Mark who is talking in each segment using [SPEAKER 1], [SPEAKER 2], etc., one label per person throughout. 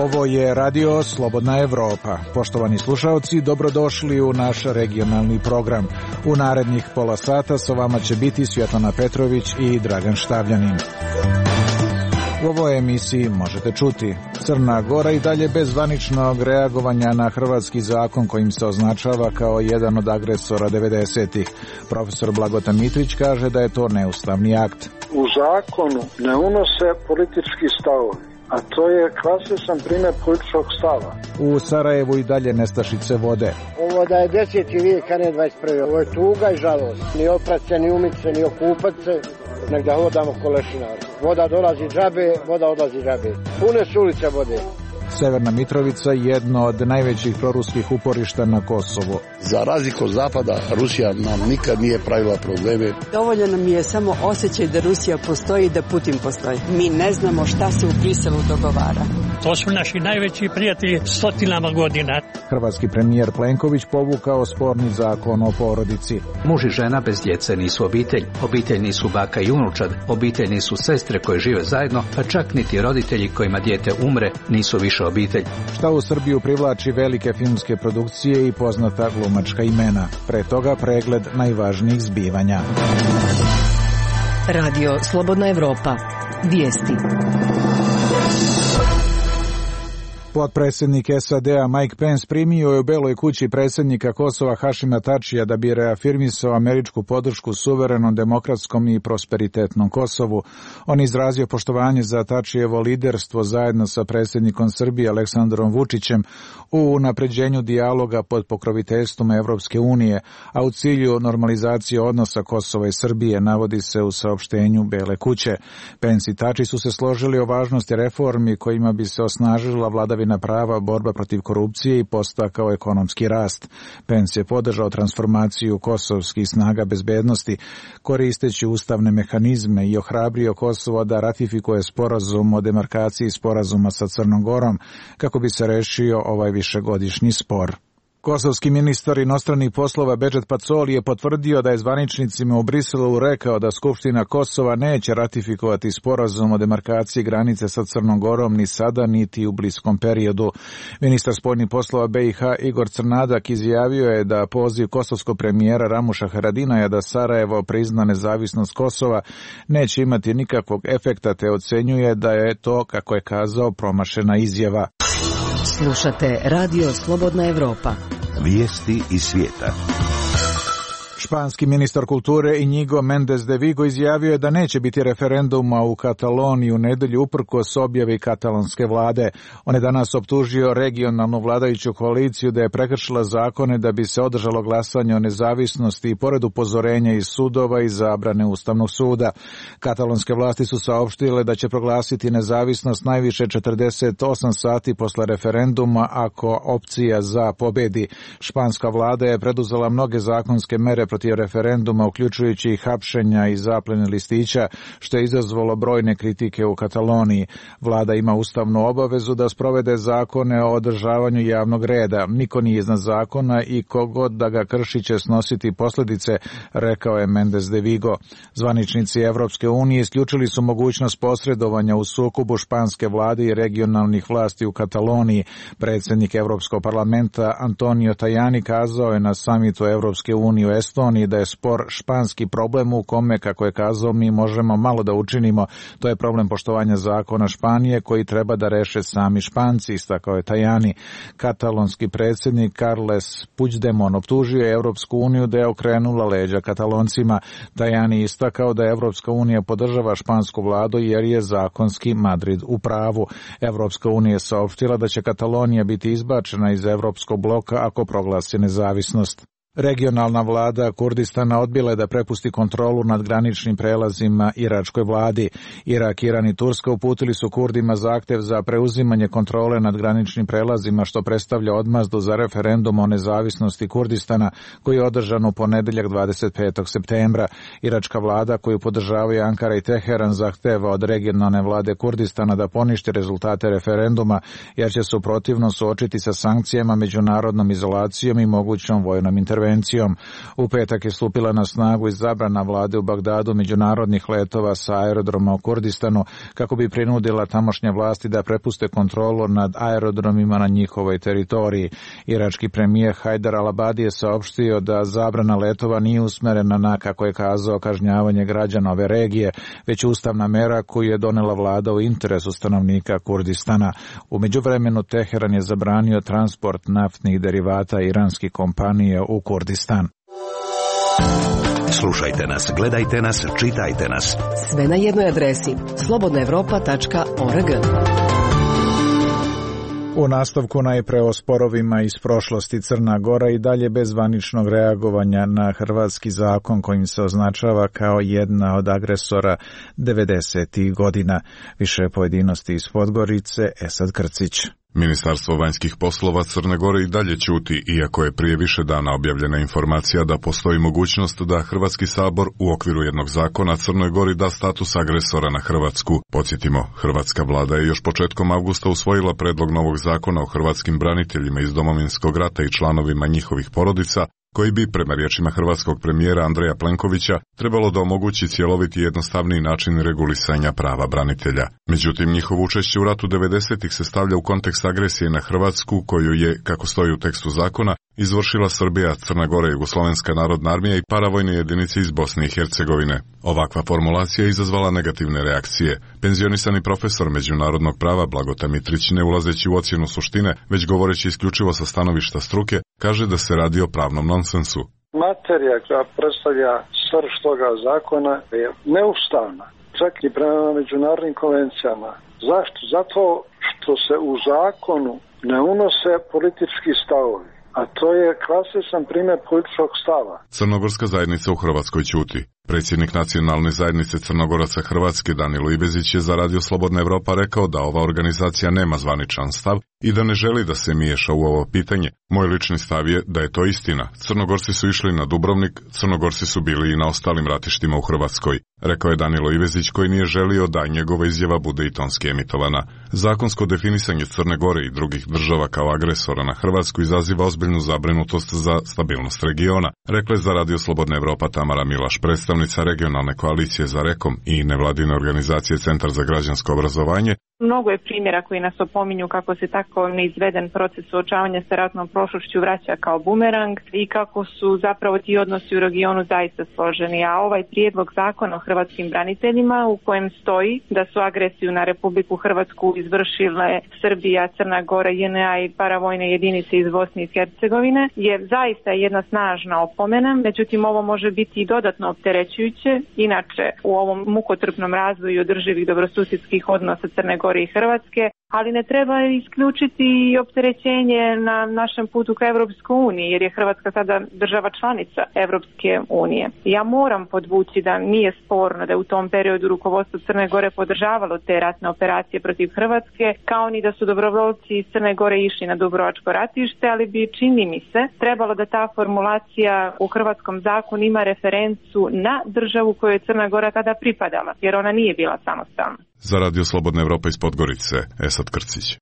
[SPEAKER 1] Ovo je Radio Slobodna Evropa. Poštovani slušaoci, dobrodošli u naš regionalni program. U narednih pola sata sa vama će biti Svjetlana Petrović i Dragan Štavljanin. U ovoj emisiji možete čuti: Crna Gora i dalje bez zvaničnog reagovanja na hrvatski zakon kojim se označava kao jedan od agresora 90-ih. Profesor Blagotan Mitrić kaže da je to neustavni akt.
[SPEAKER 2] U zakonu ne unose politički stavovi, a to je klasičan primjer političkog stava.
[SPEAKER 1] U Sarajevu i dalje nestašice vode.
[SPEAKER 3] Ovo da je 10. vijek, a ne 21. Ovo je tuga i žalost. Ni oprat se, ni umit se, ni okupat se, nek da hodamo kolešinar. Voda dolazi džabe, voda odlazi džabe. Pune su ulice vode.
[SPEAKER 1] Severna Mitrovica, jedno od najvećih proruskih uporišta na Kosovu.
[SPEAKER 4] Za razliku od Zapada, Rusija nam nikad nije pravila probleme.
[SPEAKER 5] Dovoljno nam je samo osjećaj da Rusija postoji i da Putin postoji. Mi ne znamo šta se u Briselu dogovara.
[SPEAKER 6] To su naši najveći prijatelji stotinama godina.
[SPEAKER 1] Hrvatski premijer Plenković povukao sporni zakon o porodici.
[SPEAKER 7] Muž i žena bez djece nisu obitelj. Obitelj nisu baka i unučad. Obitelj nisu sestre koje žive zajedno, pa čak niti roditelji kojima dijete umre nisu više obitelj.
[SPEAKER 1] Šta u Srbiju privlači velike filmske produkcije i poznata glumačka imena? Pre toga pregled najvažnijih zbivanja.
[SPEAKER 8] Radio Slobodna Evropa. Vijesti.
[SPEAKER 1] Potpredsjednik SAD-a Mike Pence primio je u Beloj kući predsjednika Kosova Hašima Tačija da bi reafirmisao američku podršku suverenom, demokratskom i prosperitetnom Kosovu. On izrazio poštovanje za Tačijevo liderstvo zajedno sa predsjednikom Srbije Aleksandrom Vučićem u unapređenju dijaloga pod pokroviteljstvom Evropske unije, a u cilju normalizacije odnosa Kosova i Srbije, navodi se u saopštenju Bele kuće. Pence i Tači su se složili o važnosti reformi kojima bi se osnažila vladavina prava, borba protiv korupcije i podstakao ekonomski rast. Pence je podržao transformaciju kosovskih snaga bezbednosti koristeći ustavne mehanizme i ohrabrio Kosovo da ratifikuje sporazum o demarkaciji sporazuma sa Crnom Gorom kako bi se rešio ovaj višegodišnji spor. Kosovski ministar inostranih poslova Bedžet Pacoli je potvrdio da je zvaničnicima u Briselu rekao da Skupština Kosova neće ratifikovati sporazum o demarkaciji granice sa Crnom Gorom ni sada niti u bliskom periodu. Ministar spoljnih poslova BiH Igor Crnadak izjavio je da poziv kosovskog premijera Ramuša Haradinaja da Sarajevo prizna nezavisnost Kosova neće imati nikakvog efekta, te ocenjuje da je to, kako je kazao, promašena izjava.
[SPEAKER 8] Slušate Radio Slobodna Evropa.
[SPEAKER 9] Vijesti iz svijeta.
[SPEAKER 1] Španski ministar kulture Iñigo Mendes de Vigo izjavio je da neće biti referenduma u Kataloniji u nedelju uprkos objavi katalonske vlade. On je danas optužio regionalnu vladajuću koaliciju da je prekršila zakone da bi se održalo glasanje o nezavisnosti i pored upozorenja iz sudova i zabrane Ustavnog suda. Katalonske vlasti su saopštile da će proglasiti nezavisnost najviše 48 sati posle referenduma ako opcija za pobedi. Španska vlada je preduzela mnoge zakonske mere protiv referenduma, uključujući i hapšenja i zaplene listića, što je izazvalo brojne kritike u Kataloniji. Vlada ima ustavnu obavezu da sprovede zakone o održavanju javnog reda. Niko nije iznad zakona i kogod da ga krši će snositi posljedice, rekao je Mendes de Vigo. Zvaničnici Evropske unije isključili su mogućnost posredovanja u sukobu španske vlade i regionalnih vlasti u Kataloniji. Predsjednik Evropskog parlamenta Antonio Tajani kazao je na samitu Evropske unije u Estoniji da je spor španski problem u kome, kako je kazao, mi možemo malo da učinimo. To je problem poštovanja zakona Španije koji treba da reše sami Španci, istakao je Tajani. Katalonski predsjednik Carles Puigdemont optužio je Evropsku uniju da je okrenula leđa Kataloncima. Tajani istakao da Evropska unija podržava špansku vladu jer je zakonski Madrid u pravu. Evropska unija je saopštila da će Katalonija biti izbačena iz Evropskog bloka ako proglasi nezavisnost. Regionalna vlada Kurdistana odbila je da prepusti kontrolu nad graničnim prelazima iračkoj vladi. Irak, Iran i Turska uputili su Kurdima zahtev za preuzimanje kontrole nad graničnim prelazima, što predstavlja odmazdu za referendum o nezavisnosti Kurdistana koji je održan u ponedeljak 25. septembra. Iračka vlada, koju podržavaju Ankara i Teheran, zahteva od regionalne vlade Kurdistana da poništi rezultate referenduma, jer će se u protivnom suočiti sa sankcijama, međunarodnom izolacijom i mogućom vojnom intervencijom. konvencijom. U petak je stupila na snagu i zabrana vlade u Bagdadu međunarodnih letova sa aerodroma u Kurdistanu kako bi prinudila tamošnje vlasti da prepuste kontrolu nad aerodromima na njihovoj teritoriji. Irački premijer Hajdar al-Abadi je saopštio da zabrana letova nije usmerena na, kako je kazao, kažnjavanje građana ove regije, već ustavna mera koju je donela vlada u interesu stanovnika Kurdistana. U međuvremenu Teheran je zabranio transport naftnih derivata iranskih kompanija u Kurdistan.
[SPEAKER 9] Slušajte nas, gledajte nas, čitajte nas.
[SPEAKER 8] Sve na jednoj adresi slobodnaevropa.org.
[SPEAKER 1] U nastavku najpre o sporovima iz prošlosti. Crna Gora i dalje bez zvaničnog reagovanja na hrvatski zakon kojim se označava kao jedna od agresora 90. godina. Više pojedinosti iz Podgorice, Esad Krcić.
[SPEAKER 10] Ministarstvo vanjskih poslova Crne Gore i dalje ćuti, iako je prije više dana objavljena informacija da postoji mogućnost da Hrvatski sabor u okviru jednog zakona Crnoj Gori da status agresora na Hrvatsku. Podsjetimo, hrvatska vlada je još početkom avgusta usvojila predlog novog zakona o hrvatskim braniteljima iz Domovinskog rata i članovima njihovih porodica, koji bi, prema riječima hrvatskog premijera Andreja Plenkovića, trebalo da omogući cjeloviti i jednostavniji način regulisanja prava branitelja. Međutim, njihovo učešće u ratu 90-ih se stavlja u kontekst agresije na Hrvatsku, koju je, kako stoji u tekstu zakona, izvršila Srbija, Crna Gora, Jugoslovenska narodna armija i paravojne jedinice iz Bosne i Hercegovine. Ovakva formulacija je izazvala negativne reakcije. Penzionisani profesor međunarodnog prava Blagota Mitrić, ne ulazeći u ocjenu suštine, već govoreći isključivo sa stanovišta struke, kaže da se radi o pravnom nonsensu.
[SPEAKER 2] Materija koja predstavlja srž toga zakona je neustavna, čak i prema međunarodnim konvencijama. Zašto? Zato što se u zakonu ne unose politički stavovi. A to je klasičan primjer političkog stava.
[SPEAKER 10] Crnogorska zajednica u Hrvatskoj ćuti. Predsjednik Nacionalne zajednice Crnogoraca Hrvatske Danilo Ivezić je za Radio Slobodna Evropa rekao da ova organizacija nema zvaničan stav i da ne želi da se miješa u ovo pitanje. Moj lični stav je da je to istina. Crnogorci su išli na Dubrovnik, Crnogorci su bili i na ostalim ratištima u Hrvatskoj, rekao je Danilo Ivezić, koji nije želio da njegova izjava bude i tonski emitovana. Zakonsko definisanje Crne Gore i drugih država kao agresora na Hrvatsku izaziva ozbiljnu zabrinutost za stabilnost regiona, rekla je za Radio Slobodna Evropa Tamara Milaš, predstavnica regionalne koalicije za Rekom i nevladine organizacije Centar za građansko obrazovanje.
[SPEAKER 11] Mnogo je primjera koji nas opominju kako se tako neizveden proces suočavanja sa ratnom prošlošću vraća kao bumerang i kako su zapravo ti odnosi u regionu zaista složeni. A ovaj prijedlog zakona o hrvatskim braniteljima u kojem stoji da su agresiju na Republiku Hrvatsku izvršile Srbija, Crna Gora, JNA i paravojne jedinice iz Bosne i Hercegovine je zaista jedna snažna opomena. Međutim, ovo može biti i dodatno opterećujuće. Inače, u ovom mukotrpnom razvoju održivih dobrosusjedskih odnosa Crne Gore i Hrvatske, ali ne treba isključiti i opterećenje na našem putu ka Europskoj uniji, jer je Hrvatska sada država članica Europske unije. Ja moram podvući da nije sporno da je u tom periodu rukovodstvo Crne Gore podržavalo te ratne operacije protiv Hrvatske, kao ni da su dobrovoljci iz Crne Gore išli na Dubrovačko ratište, ali bi, čini mi se, trebalo da ta formulacija u hrvatskom zakonu ima referencu na državu kojoj je Crna Gora tada pripadala, jer ona nije bila samostalna.
[SPEAKER 10] Za Radio Slobodna Evropa iz Podgorice, Esad Krcić.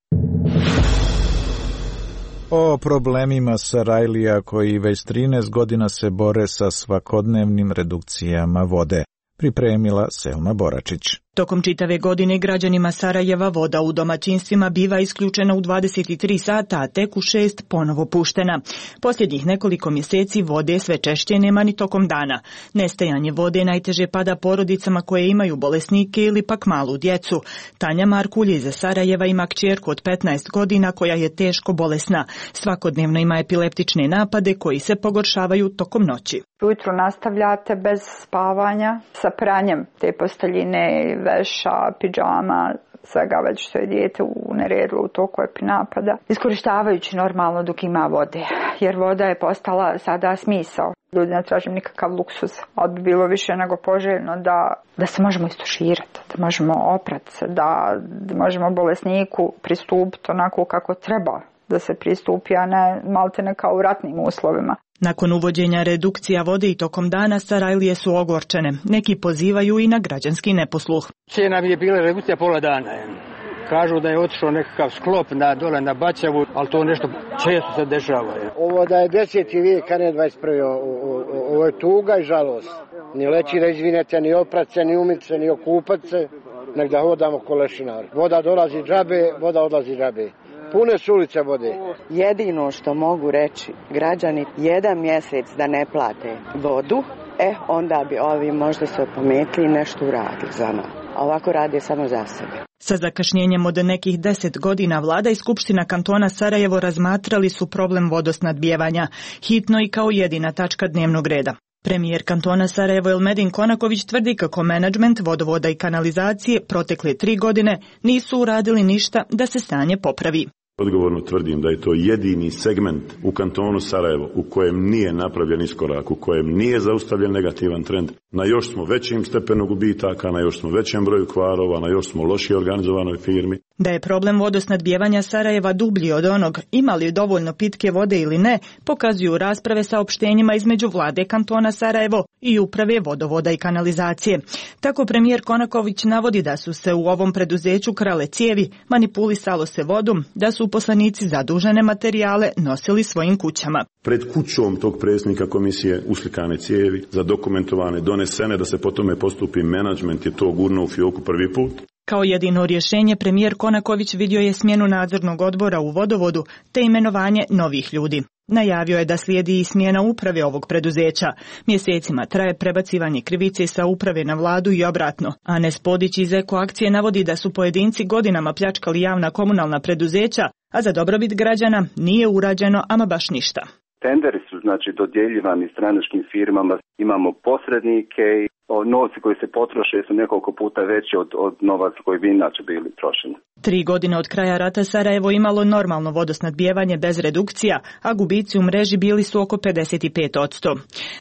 [SPEAKER 1] O problemima Sarajlija koji već 13 godina se bore sa svakodnevnim redukcijama vode, pripremila Selma Boračić.
[SPEAKER 12] Tokom čitave godine građanima Sarajeva voda u domaćinstvima biva isključena u 23 sata, a tek u 6 ponovo puštena. Posljednjih nekoliko mjeseci vode sve češće nema ni tokom dana. Nestajanje vode najteže pada porodicama koje imaju bolesnike ili pak malu djecu. Tanja Markulj iz Sarajeva ima kćerku od 15 godina koja je teško bolesna. Svakodnevno ima epileptične napade koji se pogoršavaju tokom noći.
[SPEAKER 13] Ujutro nastavljate bez spavanja sa pranjem te posteljine, veša, pidžama, svega već što je dijete u neredu u toku epinapada, iskorištavajući normalno dok ima vode, jer voda je postala sada smisao. Ljudi ne tražim nikakav luksuz, ali bi bilo više nego poželjno da se možemo istuširati, da možemo oprati se, da možemo bolesniku pristupiti onako kako treba da se pristupi, a ne maltene kao u ratnim uslovima.
[SPEAKER 12] Nakon uvođenja redukcija vode i tokom dana Sarajlije su ogorčene. Neki pozivaju i na građanski neposluh.
[SPEAKER 14] Cijena bi je bila redukcija pola dana.
[SPEAKER 3] Kažu da je otišao nekakav sklop dole na Baćavu, ali to nešto često se dešava. Ovo da je 10. vijek, a ne 21. Ovo je tuga i žalost. Ni leći da izvinete, ni oprat se, ni umit se, ni okupat se, nek da hodamo ko lešinari. Voda dolazi džabe, voda odlazi džabe. Pune su ulice vode.
[SPEAKER 5] Jedino što mogu reći, građani 1 mjesec da ne plate vodu, onda bi ovi možda se opametili i nešto uradili za nas. A ovako rade samo za sebe.
[SPEAKER 12] Sa zakašnjenjem od nekih 10 godina vlada i Skupština kantona Sarajevo razmatrali su problem vodosnadbijevanja, hitno i kao jedina tačka dnevnog reda. Premijer kantona Sarajevo Elmedin Konaković tvrdi kako menadžment vodovoda i kanalizacije protekle 3 godine nisu uradili ništa da se stanje popravi.
[SPEAKER 14] Odgovorno tvrdim da je to jedini segment u kantonu Sarajevo u kojem nije napravljen iskorak, u kojem nije zaustavljen negativan trend. Na još smo većim stepenu gubitaka, na još smo većem broju kvarova, na još smo lošije organizovanoj firmi.
[SPEAKER 12] Da je problem vodosnadbijevanja Sarajeva dublji od onog ima li dovoljno pitke vode ili ne, pokazuju rasprave sa opštenjima između vlade kantona Sarajevo i uprave vodovoda i kanalizacije. Tako premijer Konaković navodi da su se u ovom preduzeću krale cijevi, manipulisalo se vodom, da su uposlenici zadužene materijale nosili svojim kućama.
[SPEAKER 14] Pred kućom tog predsjednika komisije uslikane cijevi, zadokumentovane, donesene da se po tome postupi, menadžment je to gurnuo u fioku prvi put.
[SPEAKER 12] Kao jedino rješenje premijer Konaković vidio je smjenu nadzornog odbora u vodovodu te imenovanje novih ljudi. Najavio je da slijedi i smjena uprave ovog preduzeća. Mjesecima traje prebacivanje krivice sa uprave na vladu i obratno. Anes Podić iz Eko akcije navodi da su pojedinci godinama pljačkali javna komunalna preduzeća, a za dobrobit građana nije urađeno ama baš ništa.
[SPEAKER 15] Tenderi su dodjeljivani stranačkim firmama, imamo posrednike i novci koji se potroše su nekoliko puta veći od novaca koji bi inače bili trošeni.
[SPEAKER 12] 3 godine od kraja rata Sarajevo imalo normalno vodosnadbijevanje bez redukcija, a gubici u mreži bili su oko 55%.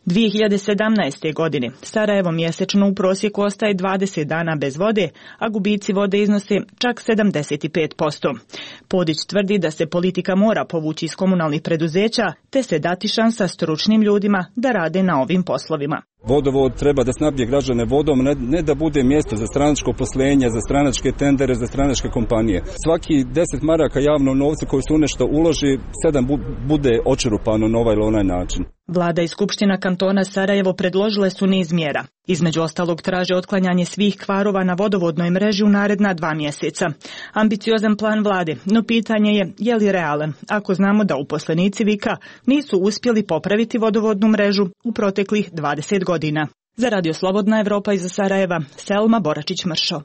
[SPEAKER 12] 2017. godine Sarajevo mjesečno u prosjeku ostaje 20 dana bez vode, a gubici vode iznose čak 75%. Podić tvrdi da se politika mora povući iz komunalnih preduzeća, te se dati šansa stručnim ljudima da rade na ovim poslovima.
[SPEAKER 16] Vodovod treba da snabdije građane vodom, ne da bude mjesto za stranačko poslenje, za stranačke tendere, za stranačke kompanije. Svaki 10 maraka javnog novca koji se u nešto uloži, 7 bude očerupano na ovaj ili onaj način.
[SPEAKER 12] Vlada i Skupština kantona Sarajevo predložile su niz mjera. Između ostalog traže otklanjanje svih kvarova na vodovodnoj mreži u naredna 2 mjeseca. Ambiciozan plan vlade, no pitanje je li realan, ako znamo da uposlenici Vika nisu uspjeli popraviti vodovodnu mrežu u proteklih 20 godina. Za Radio Slobodna Evropa iz Sarajeva, Selma Boračić-Mršo.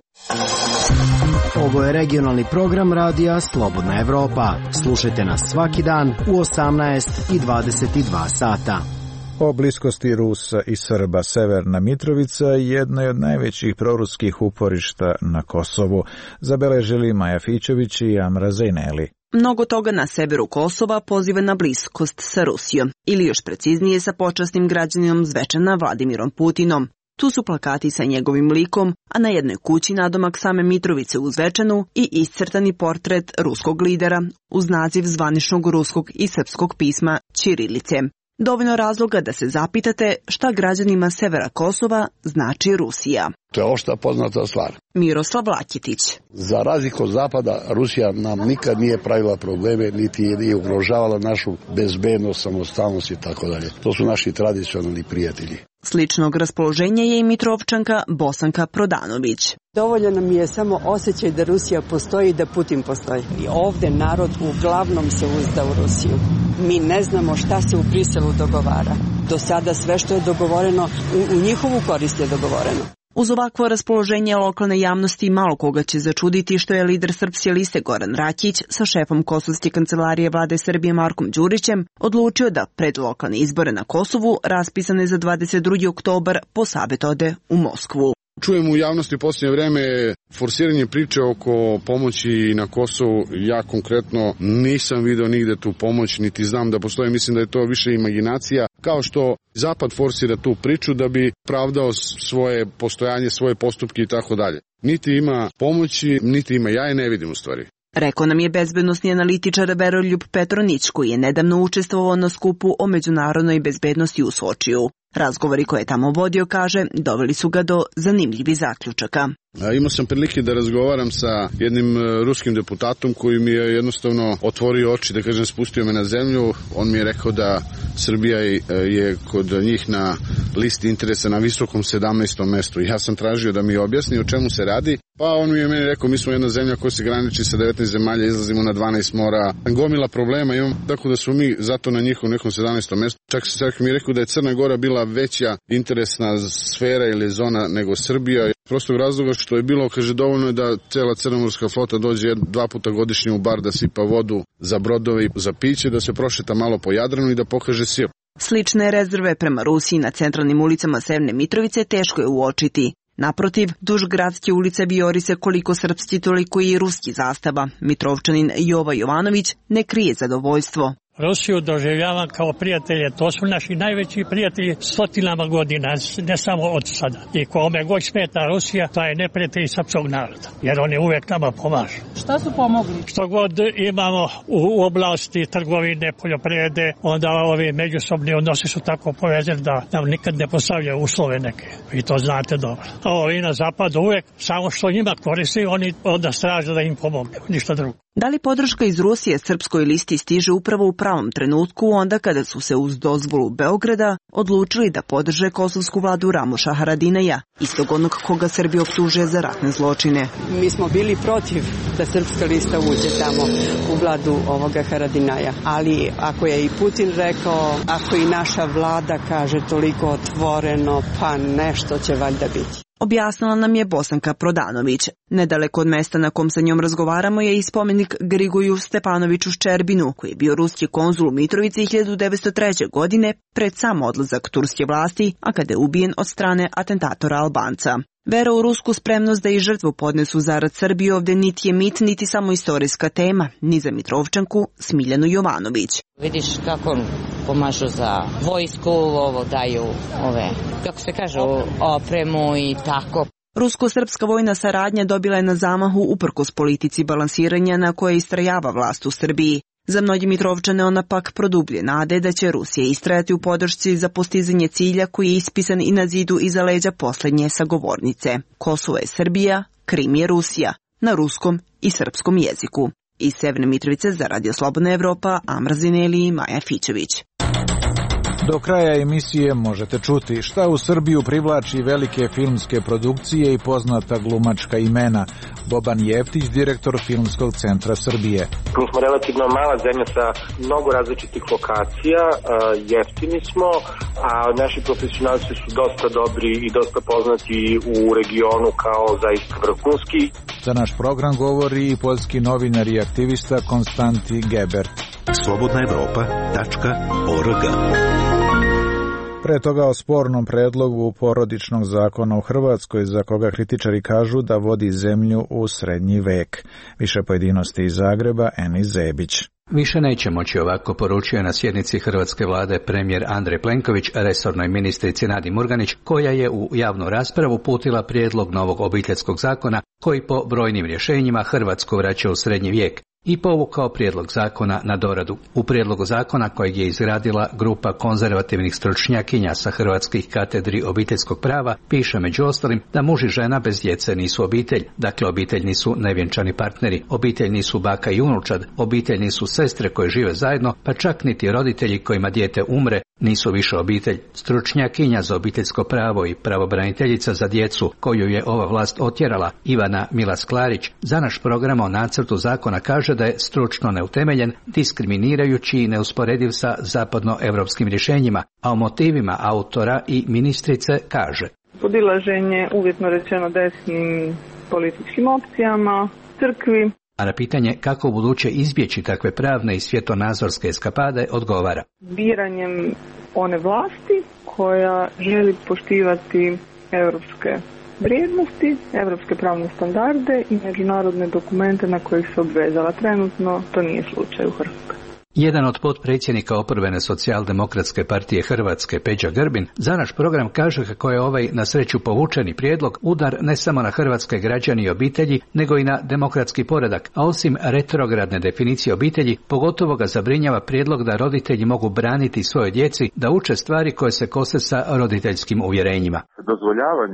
[SPEAKER 17] Ovo je regionalni program Radija Slobodna Evropa. Slušajte nas svaki dan u 18 i 22 sata.
[SPEAKER 1] O bliskosti Rusa i Srba Severna Mitrovica jedna je od najvećih proruskih uporišta na Kosovu, zabeležili Maja Fićović i Amra Zejneli.
[SPEAKER 18] Mnogo toga na severu Kosova poziva na bliskost sa Rusijom, ili još preciznije sa počasnim građaninom Zvečana Vladimirom Putinom. Tu su plakati sa njegovim likom, a na jednoj kući nadomak same Mitrovice u Zvečanu i iscrtani portret ruskog lidera uz naziv zvaničnog ruskog i srpskog pisma ćirilice. Dovoljno razloga da se zapitate šta građanima severa Kosova znači Rusija.
[SPEAKER 4] To je opšta poznata stvar.
[SPEAKER 18] Miroslav Lakitić.
[SPEAKER 4] Za razliku od Zapada, Rusija nam nikad nije pravila probleme, niti je ugrožavala našu bezbednost, samostalnost i tako dalje. To su naši tradicionalni prijatelji.
[SPEAKER 18] Sličnog raspoloženja je i Mitrovčanka Bosanka Prodanović.
[SPEAKER 5] Dovoljno nam je samo osjećaj da Rusija postoji i da Putin postoji. I ovdje narod uglavnom se uzda u Rusiju. Mi ne znamo šta se u Briselu dogovara. Do sada sve što je dogovoreno, u njihovu korist je dogovoreno.
[SPEAKER 18] Uz ovakvo raspoloženje lokalne javnosti malo koga će začuditi što je lider Srpske liste Goran Rakić sa šefom Kosovske kancelarije vlade Srbije Markom Đurićem odlučio da pred lokalne izbore na Kosovu, raspisane za 22. oktobar, posavjet ode u Moskvu.
[SPEAKER 19] Čujem u javnosti u posljednje vreme forsiranje priče oko pomoći na Kosovu. Ja konkretno nisam video nigde tu pomoć, niti znam da postoji. Mislim da je to više imaginacija, kao što Zapad forsira tu priču da bi pravdao svoje postojanje, svoje postupke i tako dalje. Niti ima pomoći, niti ima, ja je ne vidim u stvari.
[SPEAKER 18] Rekao nam je bezbednosni analitičar Veroljub Petronić, koji je nedavno učestvovao na skupu o međunarodnoj bezbednosti u Sočiju. Razgovori koje je tamo vodio, kaže, doveli su ga do zanimljivih zaključaka.
[SPEAKER 19] Imao sam prilike da razgovaram sa jednim ruskim deputatom koji mi je jednostavno otvorio oči, da kažem, spustio me na zemlju. On mi je rekao da Srbija je kod njih na listi interesa na visokom 17. mestu. Ja sam tražio da mi objasni o čemu se radi. Pa on mi je meni rekao, mi smo jedna zemlja koja se graniči sa 19 zemalja, izlazimo na 12 mora. Gomila problema imam, tako da smo mi zato na njihovom nekom 17. mestu. Čak mi je rekao da je Crna Gora bila veća interesna sfera ili zona nego Srbija. Prostog razloga što je bilo, kaže, dovoljno je da cela crnomorska flota dođe 2 puta godišnje u bar da sipa vodu za brodove i za piće, da se prošeta malo po Jadranu i da pokaže sil.
[SPEAKER 18] Slične rezerve prema Rusiji na centralnim ulicama Severne Mitrovice teško je uočiti. Naprotiv, duž gradske ulice vijori se koliko srpski, toliko i ruski zastava. Mitrovčanin Jova Jovanović ne krije zadovoljstvo.
[SPEAKER 6] Rusiju doživljavam kao prijatelje, to su naši najveći prijatelji stotinama godina, ne samo od sada. I kome god smeta Rusija, to je neprijatelj srpskog naroda, jer oni uvek nama pomažu.
[SPEAKER 20] Šta su pomogli?
[SPEAKER 6] Što god imamo u oblasti trgovine, poljoprivrede, onda ovi međusobni odnosi su tako povezani da nam nikad ne postavljaju uslove neke. Vi to znate dobro. A ovi na zapadu uvek, samo što njima koristi, oni onda straže da im pomogne, ništa drugo.
[SPEAKER 18] Da li podrška iz Rusije srpskoj listi stiže upravo u pravom trenutku, onda kada su se uz dozvolu Beograda odlučili da podrže kosovsku vladu Ramuša Haradinaja, istog onog koga Srbija optužuje za ratne zločine?
[SPEAKER 5] Mi smo bili protiv da srpska lista uđe tamo u vladu ovoga Haradinaja, ali ako je i Putin rekao, ako i naša vlada kaže toliko otvoreno, pa nešto će valjda biti.
[SPEAKER 18] Objasnila nam je Bosanka Prodanović. Nedaleko od mesta na kom sa njom razgovaramo je i spomenik Grigoju Stepanoviću Ščerbinu, koji je bio ruski konzul u Mitrovici 1903. godine pred sam odlazak turske vlasti, a kada je ubijen od strane atentatora Albanca. Vera u rusku spremnost da i žrtvu podnesu zarad Srbije ovde niti je mit, niti samo istorijska tema, ni za Mitrovčanku Smiljanu Jovanović.
[SPEAKER 20] Vidiš kako pomažu za vojsku, ovo daju ove, kako se kaže, opremu i tako.
[SPEAKER 18] Rusko-srpska vojna saradnja dobila je na zamahu uprkos politici balansiranja na koje istrajava vlast u Srbiji. Za mnogi Mitrovčane ona pak produblje nade da će Rusija istrajati u podršci za postizanje cilja koji je ispisan i na zidu iza leđa poslednje sagovornice. Kosovo je Srbija, Krim je Rusija, na ruskom i srpskom jeziku. Iz Severne Mitrovice za Radio Slobodna Evropa, Amra Zineli i Maja Fićević.
[SPEAKER 1] Do kraja emisije možete čuti šta u Srbiju privlači velike filmske produkcije i poznata glumačka imena. Boban Jeftić, direktor Filmskog centra Srbije.
[SPEAKER 21] Mi smo relativno mala zemlja sa mnogo različitih lokacija, jeftini smo, a naši profesionalci su dosta dobri i dosta poznati u regionu kao zaista vrhunski.
[SPEAKER 1] Za naš program govori i poljski novinar i aktivista Konstantin Gebert.
[SPEAKER 9] slobodnaevropa.org.
[SPEAKER 1] Pre toga o spornom predlogu porodičnog zakona u Hrvatskoj, za koga kritičari kažu da vodi zemlju u srednji vek. Više pojedinosti iz Zagreba, Enis Zebić.
[SPEAKER 7] Više neće moći ovako, poručio na sjednici hrvatske vlade premijer Andrej Plenković resornoj ministrici Nadi Murganić, koja je u javnu raspravu uputila prijedlog novog obiteljskog zakona koji po brojnim rješenjima Hrvatsku vraća u srednji vijek i povukao prijedlog zakona na doradu. U prijedlogu zakona kojeg je izradila grupa konzervativnih stručnjakinja sa hrvatskih katedri obiteljskog prava piše među ostalim da muž i žena bez djece nisu obitelj, dakle obitelj nisu nevjenčani partneri, obitelj nisu baka i unučad, obitelj nisu sestre koje žive zajedno, pa čak niti roditelji kojima dijete umre nisu više obitelj. Stručnjakinja za obiteljsko pravo i pravobraniteljica za djecu koju je ova vlast otjerala, Ivana Milas-Klarić, za naš program o nacrtu zakona kaže da je stručno neutemeljen, diskriminirajući i neusporediv sa zapadnoevropskim rješenjima, a o motivima autora i ministrice kaže:
[SPEAKER 11] podilaženje uvjetno rečeno desnim političkim opcijama, crkvi.
[SPEAKER 7] A na pitanje kako u buduće izbjeći takve pravne i svjetonazorske eskapade odgovara:
[SPEAKER 11] biranjem one vlasti koja želi poštivati europske vrijednosti, europske pravne standarde i međunarodne dokumente na kojih se obvezala. Trenutno to nije slučaj u Hrvatskoj.
[SPEAKER 7] Jedan od potpredsjednika oporbene socijaldemokratske partije Hrvatske, Peđa Grbin, za naš program kaže kako je ovaj na sreću povučeni prijedlog udar ne samo na hrvatske građani i obitelji, nego i na demokratski poredak, a osim retrogradne definicije obitelji, pogotovo ga zabrinjava prijedlog da roditelji mogu braniti svojoj djeci da uče stvari koje se kose sa roditeljskim uvjerenjima.
[SPEAKER 22] Dozvoljavanje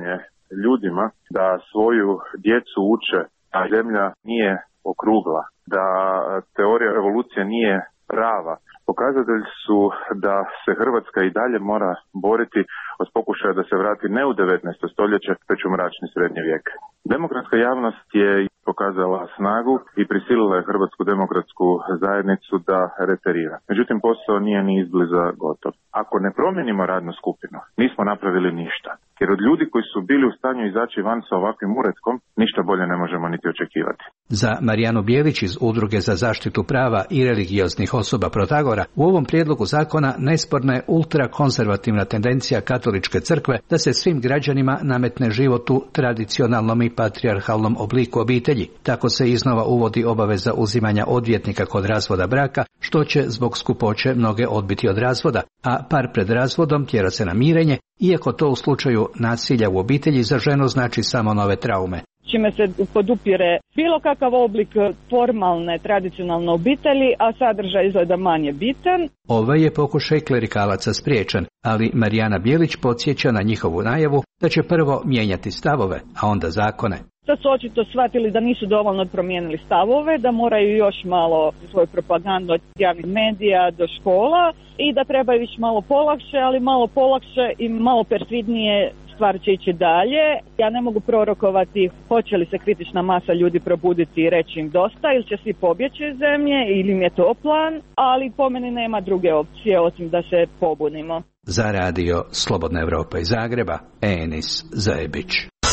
[SPEAKER 8] ljudima da svoju djecu uče, a zemlja nije okrugla, da teorija evolucije nije prava. Pokazatelji su da se Hrvatska i dalje mora boriti od pokušaja da se vrati ne u 19. stoljeće, već u mračni srednji vijek. Demokratska javnost je pokazala snagu i prisilila je Hrvatsku demokratsku zajednicu da reterira. Međutim, posao nije ni izbliza gotov. Ako ne promijenimo radnu skupinu, nismo napravili ništa. Jer od ljudi koji su bili u stanju izaći van sa ovakvim uretkom, ništa bolje ne možemo niti očekivati.
[SPEAKER 7] Za Marijanu Bijelić iz Udruge za zaštitu prava i religioznih osoba Protagora, u ovom prijedlogu zakona nesporna je ultrakonzervativna tendencija katoličke crkve da se svim građanima nametne život u tradicionalnom i patrijarhalnom obliku obitelji. Tako se iznova uvodi obaveza uzimanja odvjetnika kod razvoda braka, što će zbog skupoće mnoge odbiti od razvoda, a par pred razvodom tjera se na mirenje, iako to u slučaju nasilja u obitelji za ženu znači samo nove traume.
[SPEAKER 22] Čime se podupire bilo kakav oblik formalne, tradicionalne obitelji, a sadržaj izgleda manje bitan.
[SPEAKER 7] Ovaj je pokušaj klerikalaca spriječen, ali Marijana Bijelić podsjeća na njihovu najavu da će prvo mijenjati stavove, a onda zakone.
[SPEAKER 22] Da su očito shvatili da nisu dovoljno promijenili stavove, da moraju još malo svoju propagandu od javnih medija do škola i da trebaju ići malo polakše, ali malo polakše i malo perfidnije stvar će ići dalje. Ja ne mogu prorokovati hoće li se kritična masa ljudi probuditi i reći im dosta ili će svi pobjeći iz zemlje ili im je to plan, ali po meni nema druge opcije osim da se pobunimo.
[SPEAKER 7] Za radio Slobodna Evropa iz Zagreba, Enis Zajebić.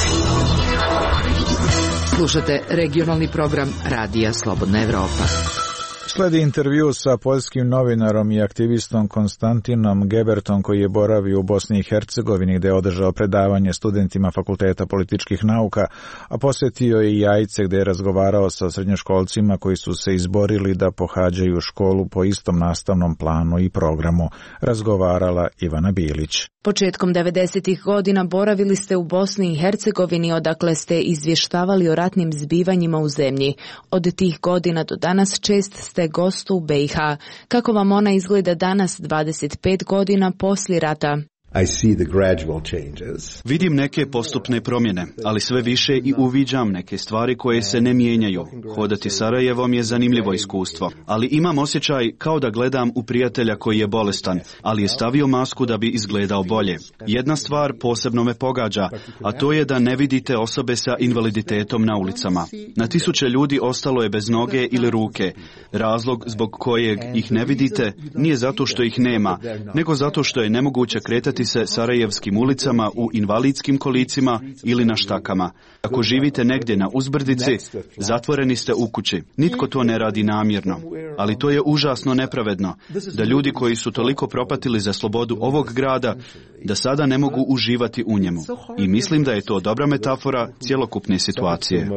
[SPEAKER 23] Slušate regionalni program Radija Slobodna Evropa.
[SPEAKER 1] Sledi intervju sa poljskim novinarom i aktivistom Konstantinom Gebertom, koji je boravio u Bosni i Hercegovini gdje je održao predavanje studentima Fakulteta političkih nauka, a posjetio je i Jajce gdje je razgovarao sa srednjoškolcima koji su se izborili da pohađaju školu po istom nastavnom planu i programu. Razgovarala Ivana Bilić.
[SPEAKER 24] Početkom 90. godina boravili ste u Bosni i Hercegovini, odakle ste izvještavali o ratnim zbivanjima u zemlji. Od tih godina do danas čest ste gost u BiH. Kako vam ona izgleda danas, 25 godina poslije rata?
[SPEAKER 25] Vidim neke postupne promjene, ali sve više i uviđam neke stvari koje se ne mijenjaju. Hodati Sarajevom je zanimljivo iskustvo, ali imam osjećaj kao da gledam u prijatelja koji je bolestan, ali je stavio masku da bi izgledao bolje. Jedna stvar posebno me pogađa, a to je da ne vidite osobe sa invaliditetom na ulicama. Na tisuće ljudi ostalo je bez noge ili ruke. Razlog zbog kojeg ih ne vidite nije zato što ih nema, nego zato što je nemoguće kretati se sarajevskim ulicama u invalidskim kolicima ili na štakama. Ako živite negdje na uzbrdici, zatvoreni ste u kući. Nitko to ne radi namjerno. Ali to je užasno nepravedno, da ljudi koji su toliko propatili za slobodu ovog grada, da sada ne mogu uživati u njemu. I mislim da je to dobra metafora cjelokupne situacije.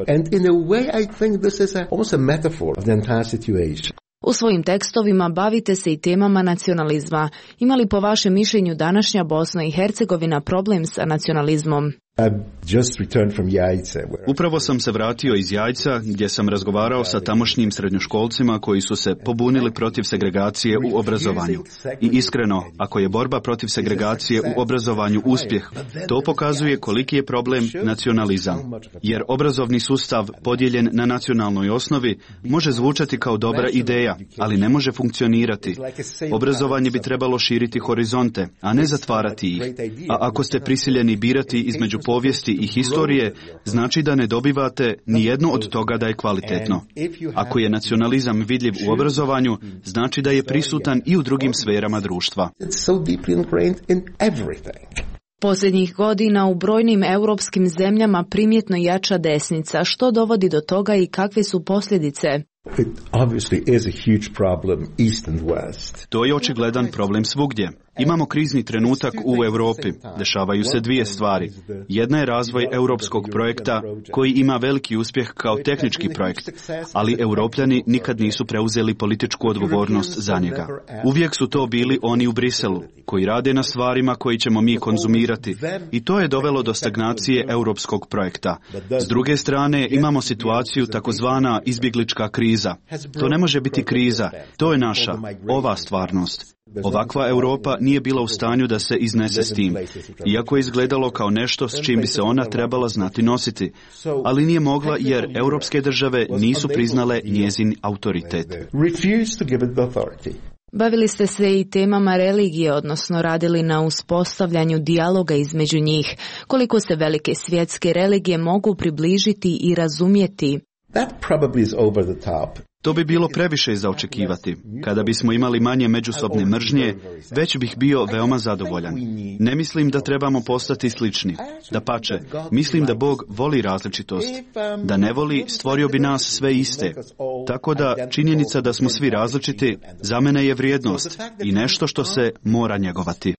[SPEAKER 24] U svojim tekstovima bavite se i temama nacionalizma. Ima li po vašem mišljenju današnja Bosna i Hercegovina problem sa nacionalizmom?
[SPEAKER 25] Upravo sam se vratio iz Jajca gdje sam razgovarao sa tamošnjim srednjoškolcima koji su se pobunili protiv segregacije u obrazovanju. I iskreno, ako je borba protiv segregacije u obrazovanju uspjeh, to pokazuje koliki je problem nacionalizam. Jer obrazovni sustav podijeljen na nacionalnoj osnovi može zvučati kao dobra ideja, ali ne može funkcionirati. Obrazovanje bi trebalo širiti horizonte, a ne zatvarati ih. A ako ste prisiljeni birati između povijesti i historije, znači da ne dobivate ni jedno od toga da je kvalitetno. Ako je nacionalizam vidljiv u obrazovanju, znači da je prisutan i u drugim sferama društva.
[SPEAKER 24] Posljednjih godina u brojnim europskim zemljama primjetno jača desnica. Što dovodi do toga i kakve su posljedice?
[SPEAKER 25] To je očigledan problem svugdje. Imamo krizni trenutak u Europi. Dešavaju se dvije stvari. Jedna je razvoj europskog projekta koji ima veliki uspjeh kao tehnički projekt, ali Europljani nikad nisu preuzeli političku odgovornost za njega. Uvijek su to bili oni u Briselu, koji rade na stvarima koji ćemo mi konzumirati, i to je dovelo do stagnacije europskog projekta. S druge strane imamo situaciju takozvana izbjeglička kriza. To ne može biti kriza, to je naša, ova stvarnost. Ovakva Europa nije bila u stanju da se iznese s tim, iako je izgledalo kao nešto s čim bi se ona trebala znati nositi, ali nije mogla jer europske države nisu priznale njezin autoritet.
[SPEAKER 24] Bavili ste se i temama religije, odnosno radili na uspostavljanju dijaloga između njih. Koliko se velike svjetske religije mogu približiti i razumjeti?
[SPEAKER 25] To bi bilo previše za očekivati. Kada bismo imali manje međusobne mržnje, već bih bio veoma zadovoljan. Ne mislim da trebamo postati slični. Dapače, mislim da Bog voli različitost. Da ne voli, stvorio bi nas sve iste. Tako da činjenica da smo svi različiti za mene je vrijednost i nešto što se mora njegovati.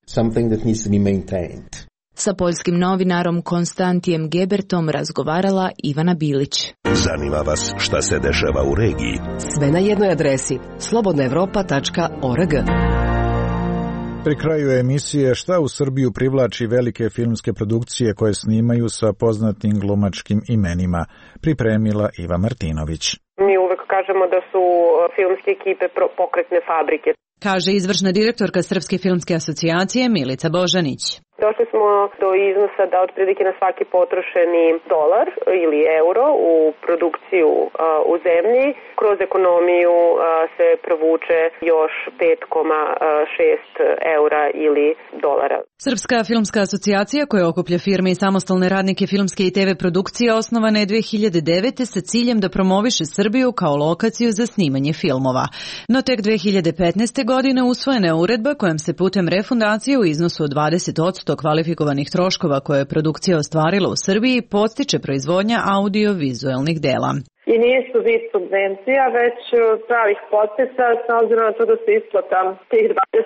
[SPEAKER 24] Sa poljskim novinarom Konstantijem Gebertom razgovarala Ivana Bilić.
[SPEAKER 9] Zanima vas šta se dešava u regiji?
[SPEAKER 2] Sve na jednoj adresi slobodnaevropa.org.
[SPEAKER 1] Pri kraju emisije šta u Srbiju privlači velike filmske produkcije koje snimaju sa poznatim glumačkim imenima, pripremila Iva Martinović.
[SPEAKER 3] Mi uvek kažemo da su filmske ekipe pokretne fabrike.
[SPEAKER 10] Kaže izvršna direktorka Srpske filmske asocijacije Milica Božanić.
[SPEAKER 3] Došli smo do iznosa da otprilike na svaki potrošeni dolar ili euro u produkciju u zemlji kroz ekonomiju se provuče još 5,6 eura ili dolara.
[SPEAKER 10] Srpska filmska asocijacija koja okuplja firme i samostalne radnike filmske i TV produkcije osnovana je 2009. sa ciljem da promoviše Srbiju kao lokaciju za snimanje filmova. No tek 2015. godine usvojena je uredba kojom se putem refundacije u iznosu od 20% kvalifikovanih troškova koje je produkcija ostvarila u Srbiji podstiče proizvodnja audio-vizuelnih dela.
[SPEAKER 3] I nisu vid subvencija, već pravih podsticaja, s obzirom na to da se isplata tih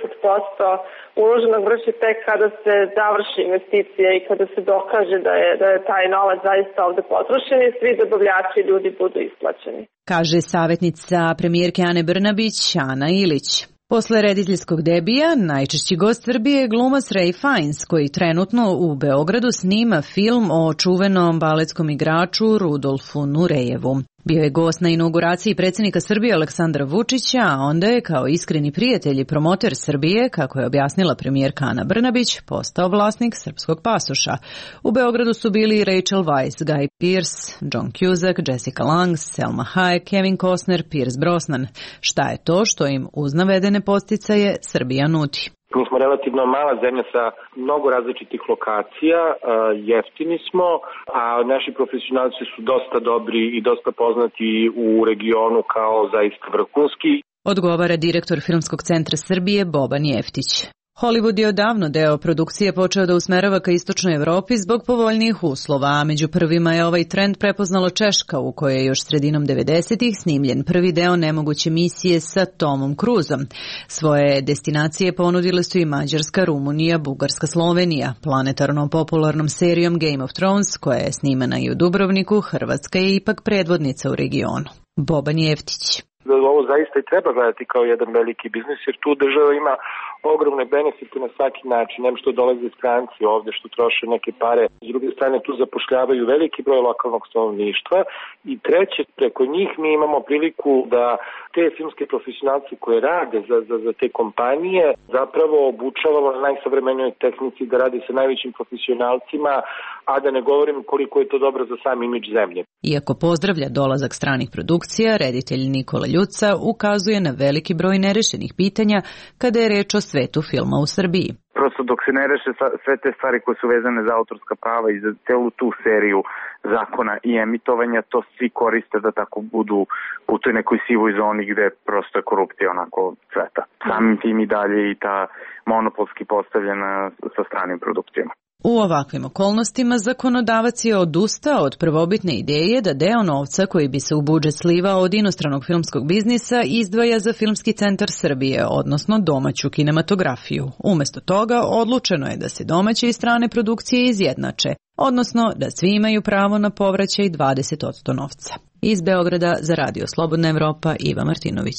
[SPEAKER 3] 20% uloženog vrši tek kada se završi investicija i kada se dokaže da je taj novac zaista ovde potrošen i svi dobavljači i ljudi budu isplaćeni.
[SPEAKER 10] Kaže savjetnica premijerke Ane Brnabić, Ana Ilić. Posle rediteljskog debija, najčešći gost Srbije je glumac Ray Fiennes, koji trenutno u Beogradu snima film o čuvenom baletskom igraču Rudolfu Nurejevu. Bio je gost na inauguraciji predsjednika Srbije Aleksandra Vučića, a onda je kao iskreni prijatelj i promoter Srbije, kako je objasnila premijerka Ana Brnabić, postao vlasnik srpskog pasoša. U Beogradu su bili Rachel Weisz, Guy Pearce, John Cusack, Jessica Lange, Selma Hayek, Kevin Costner, Pierce Brosnan. Šta je to što im uz navedene podsticaje Srbija nudi?
[SPEAKER 21] Mi smo relativno mala zemlja sa mnogo različitih lokacija, jeftini smo, a naši profesionalci su dosta dobri i dosta poznati u regionu kao zaista vrhunski.
[SPEAKER 10] Odgovara direktor Filmskog centra Srbije Boban Jeftić. Hollywood je odavno deo produkcije počeo da usmerava ka istočnoj Evropi zbog povoljnijih uslova, a među prvima je ovaj trend prepoznalo Češka, u kojoj je još sredinom 90-ih snimljen prvi deo nemoguće misije sa Tomom Cruzom. Svoje destinacije ponudile su i Mađarska, Rumunija, Bugarska, Slovenija. Planetarno popularnom serijom Game of Thrones, koja je snimana i u Dubrovniku, Hrvatska je ipak predvodnica u regionu. Boban Jeftić.
[SPEAKER 21] Ovo zaista i treba gledati kao jedan veliki biznis, jer tu država ima ogromne benefite na svaki način, nem što dolaze stranci ovde, što troše neke pare. S druge strane, tu zapošljavaju veliki broj lokalnog stanovništva i treće, preko njih mi imamo priliku da te filmske profesionalci koje rade za te kompanije zapravo obučavamo na najsavremenijoj tehnici, da radi sa najvećim profesionalcima, a da ne govorim koliko je to dobro za sam imidž zemlje.
[SPEAKER 10] Iako pozdravlja dolazak stranih produkcija, reditelj Nikola Ljuca ukazuje na veliki broj nerešenih pitanja kada je reč o svetu filma u Srbiji.
[SPEAKER 13] Prosto dok se ne reše sve te stvari koje su vezane za autorska prava i za celu tu seriju zakona i emitovanja, to svi koriste da tako budu u toj nekoj sivoj zoni gde prosto je korupcija onako cveta. Samim tim i dalje i ta monopolski postavljena sa stranim produkcijama.
[SPEAKER 10] U ovakvim okolnostima zakonodavac je odustao od prvobitne ideje da deo novca koji bi se u budžet slivao od inostranog filmskog biznisa izdvaja za Filmski centar Srbije, odnosno domaću kinematografiju. Umesto toga odlučeno je da se domaće i strane produkcije izjednače, odnosno da svi imaju pravo na povraćaj 20% novca. Iz Beograda za Radio Slobodna Evropa, Iva Martinović.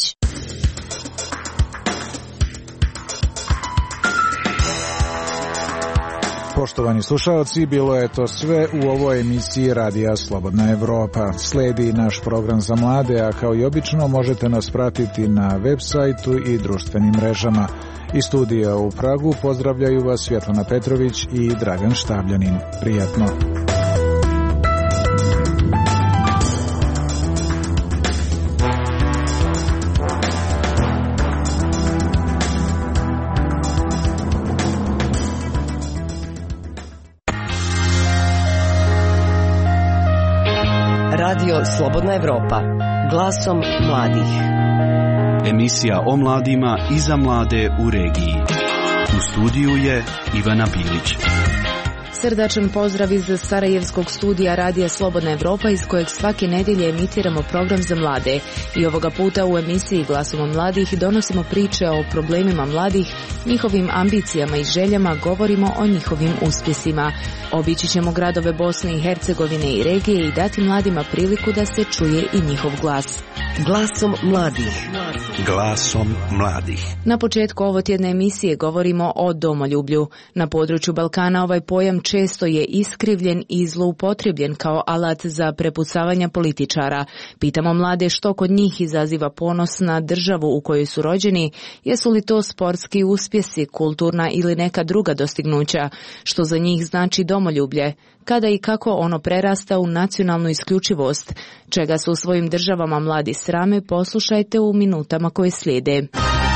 [SPEAKER 1] Poštovani slušalci, bilo je to sve u ovoj emisiji Radija Slobodna Evropa. Sledi naš program za mlade, a kao i obično možete nas pratiti na web sajtu i društvenim mrežama. Iz studija u Pragu pozdravljaju vas Svjetlana Petrović i Dragan Štabljanin. Prijatno.
[SPEAKER 2] Radio Slobodna Evropa, glasom mladih.
[SPEAKER 25] Emisija o mladima i za mlade u regiji. U studiju je Ivana Bilić.
[SPEAKER 24] Srdačan pozdrav iz Sarajevskog studija Radija Slobodna Evropa, iz kojeg svake nedjelje emitiramo program za mlade. I ovoga puta u emisiji Glasom mladih donosimo priče o problemima mladih, njihovim ambicijama i željama, govorimo o njihovim uspjesima. Obići ćemo gradove Bosne i Hercegovine i regije i dati mladima priliku da se čuje i njihov glas.
[SPEAKER 2] Glasom mladih.
[SPEAKER 9] Glasom mladih.
[SPEAKER 24] Na početku ovotjedne emisije govorimo o domoljublju. Na području Balkana ovaj pojam često je iskrivljen i zloupotrebljen kao alat za prepucavanje političara. Pitamo mlade što kod njih izaziva ponos na državu u kojoj su rođeni, jesu li to sportski uspjesi, kulturna ili neka druga dostignuća, što za njih znači domoljublje, kada i kako ono prerasta u nacionalnu isključivost, čega su u svojim državama mladi srame, poslušajte u minutama koje slijede.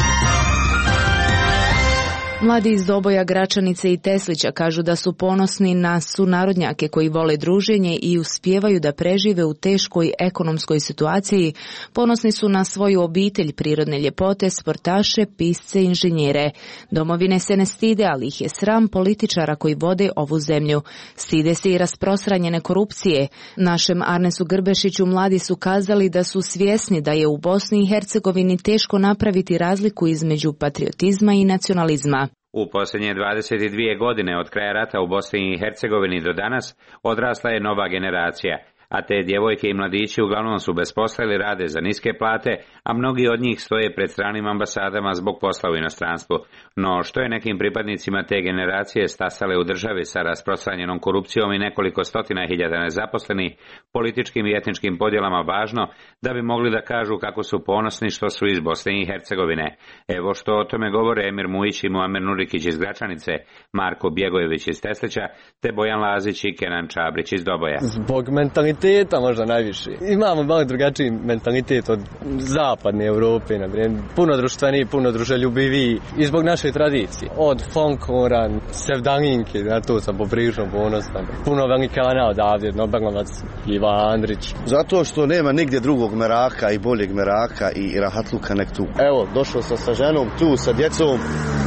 [SPEAKER 24] Mladi iz Doboja, Gračanice i Teslića kažu da su ponosni na sunarodnjake koji vole druženje i uspijevaju da prežive u teškoj ekonomskoj situaciji. Ponosni su na svoju obitelj, prirodne ljepote, sportaše, pisce, inženjere. Domovine se ne stide, ali ih je sram političara koji vode ovu zemlju. Stide se i rasprostranjene korupcije. Našem Arnesu Grbešiću mladi su kazali da su svjesni da je u Bosni i Hercegovini teško napraviti razliku između patriotizma i nacionalizma.
[SPEAKER 12] U posljednje 22 godine od kraja rata u Bosni i Hercegovini do danas odrasla je nova generacija, a te djevojke i mladići uglavnom su bez posla ili rade za niske plate, a mnogi od njih stoje pred stranim ambasadama zbog posla u inostranstvu. No što je nekim pripadnicima te generacije stasale u državi sa rasprostranjenom korupcijom i nekoliko stotina hiljada nezaposlenih, političkim i etničkim podjelama važno, da bi mogli da kažu kako su ponosni što su iz Bosne i Hercegovine. Evo što o tome govore Emir Mujić i Muamer Nurikić iz Gračanice, Marko Bjegojević iz Teslića, te Bojan Lazić i Kenan Čabrić iz Doboja.
[SPEAKER 14] Zbog mentaliteta možda najviše. Imamo malo drugačiji mentalitet od zapadne Europe, na primjer. Puno društveniji, puno druželjubiviji i zbog naše tradicije. Od folklora, sevdalinke, na to sam poprilično ponosan. Puno velikana odavdje, Nobelovac, Iva Andrić.
[SPEAKER 15] Zato što nema nigdje drugog meraka i boljeg meraka i rahatluka nek tu.
[SPEAKER 14] Evo, došao sam sa ženom tu, sa djecom,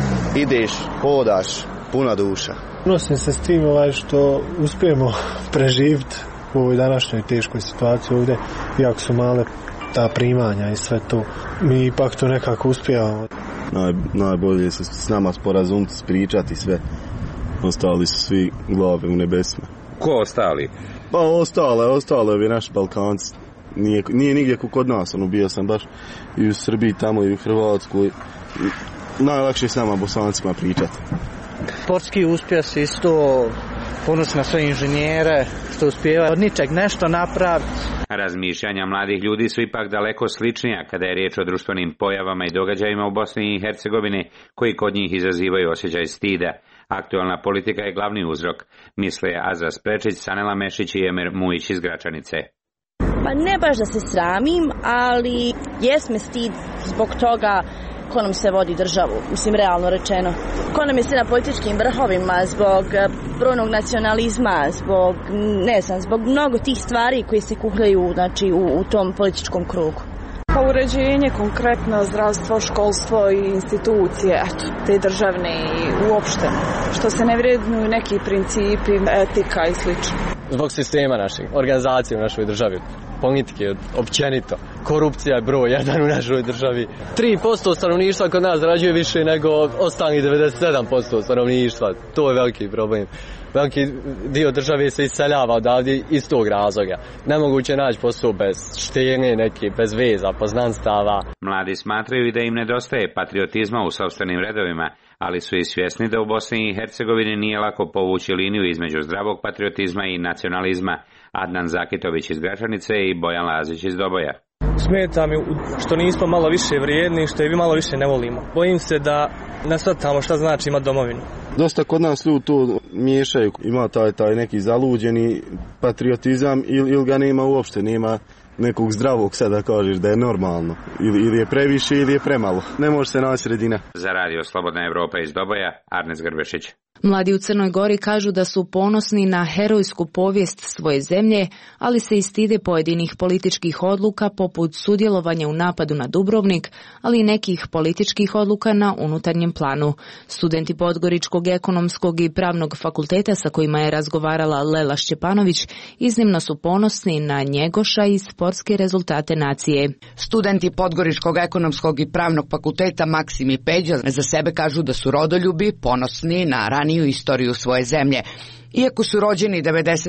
[SPEAKER 14] ideš, hodaš, puna duša.
[SPEAKER 16] Nosim se s tim što uspijemo preživiti u ovoj današnjoj teškoj situaciji ovdje, iako su male ta primanja i sve to, mi ipak to nekako uspijamo.
[SPEAKER 17] Najbolje se s nama sporazumiti, spričati sve. Ostali su svi glave u nebesima.
[SPEAKER 12] Ko ostali?
[SPEAKER 17] Pa ostale ovi naši Balkanci. Nije nigdje kod nas, bio sam baš i u Srbiji tamo i u Hrvatskoj. Najlakše je s nama Bosancima pričati.
[SPEAKER 26] Sportski uspjeh isto, ponos na sve inženjere što uspijeva od ničeg nešto napraviti.
[SPEAKER 12] Razmišljanja mladih ljudi su ipak daleko sličnija kada je riječ o društvenim pojavama i događajima u Bosni i Hercegovini koji kod njih izazivaju osjećaj stida. Aktualna politika je glavni uzrok, misle Azra Sprečić, Sanela Mešić i Emir Mujić iz Gračanice.
[SPEAKER 27] Pa ne baš da se sramim, ali jesme stid zbog toga ko nam se vodi državu, mislim realno rečeno. Ko nam je sve na političkim vrhovima, zbog brojnog nacionalizma, zbog mnogo tih stvari koje se kuhljaju u tom političkom krugu.
[SPEAKER 28] Pa uređenje, konkretno zdravstvo, školstvo i institucije, te državne i uopšte. Što se ne vrednuju neki principi, etika i slično.
[SPEAKER 14] Zbog sistema naših, organizacije u našoj državi, politike općenito. Korupcija je broj 1 u našoj državi. 3% stanovništva kod nas zarađuje više nego ostali 97% stanovništva. To je veliki problem. Veliki dio države se iseljava odavdje iz tog razloga. Nemoguće naći posao bez štene, bez veza, poznanstava.
[SPEAKER 12] Mladi smatraju da im nedostaje patriotizma u sopstvenim redovima, ali su i svjesni da u Bosni i Hercegovini nije lako povući liniju između zdravog patriotizma i nacionalizma. Adnan Zakitović iz Gračanice i Bojan Lazić iz Doboja.
[SPEAKER 4] Smeta mi što nismo malo više vrijedni, što je malo više ne volimo. Bojim se da ne shvatamo šta znači imati domovinu.
[SPEAKER 17] Dosta kod nas ljudi to miješaju, ima taj neki zaluđeni patriotizam ili ga nema uopšte, nema nekog zdravog sada kažeš da je normalno. Ili je previše ili je premalo. Ne može se naći sredina.
[SPEAKER 12] Za Radio Slobodna Evropa iz Doboja, Arnes Grbešić.
[SPEAKER 24] Mladi u Crnoj Gori kažu da su ponosni na herojsku povijest svoje zemlje, ali se i stide pojedinih političkih odluka poput sudjelovanja u napadu na Dubrovnik, ali i nekih političkih odluka na unutarnjem planu. Studenti Podgoričkog ekonomskog i pravnog fakulteta sa kojima je razgovarala Lela Šćepanović iznimno su ponosni na Njegoša i sportske rezultate nacije.
[SPEAKER 5] Studenti Podgoričkog ekonomskog i pravnog fakulteta Maksim i Peđa za sebe kažu da su rodoljubi, ponosni na raniju istoriju svoje zemlje. Iako su rođeni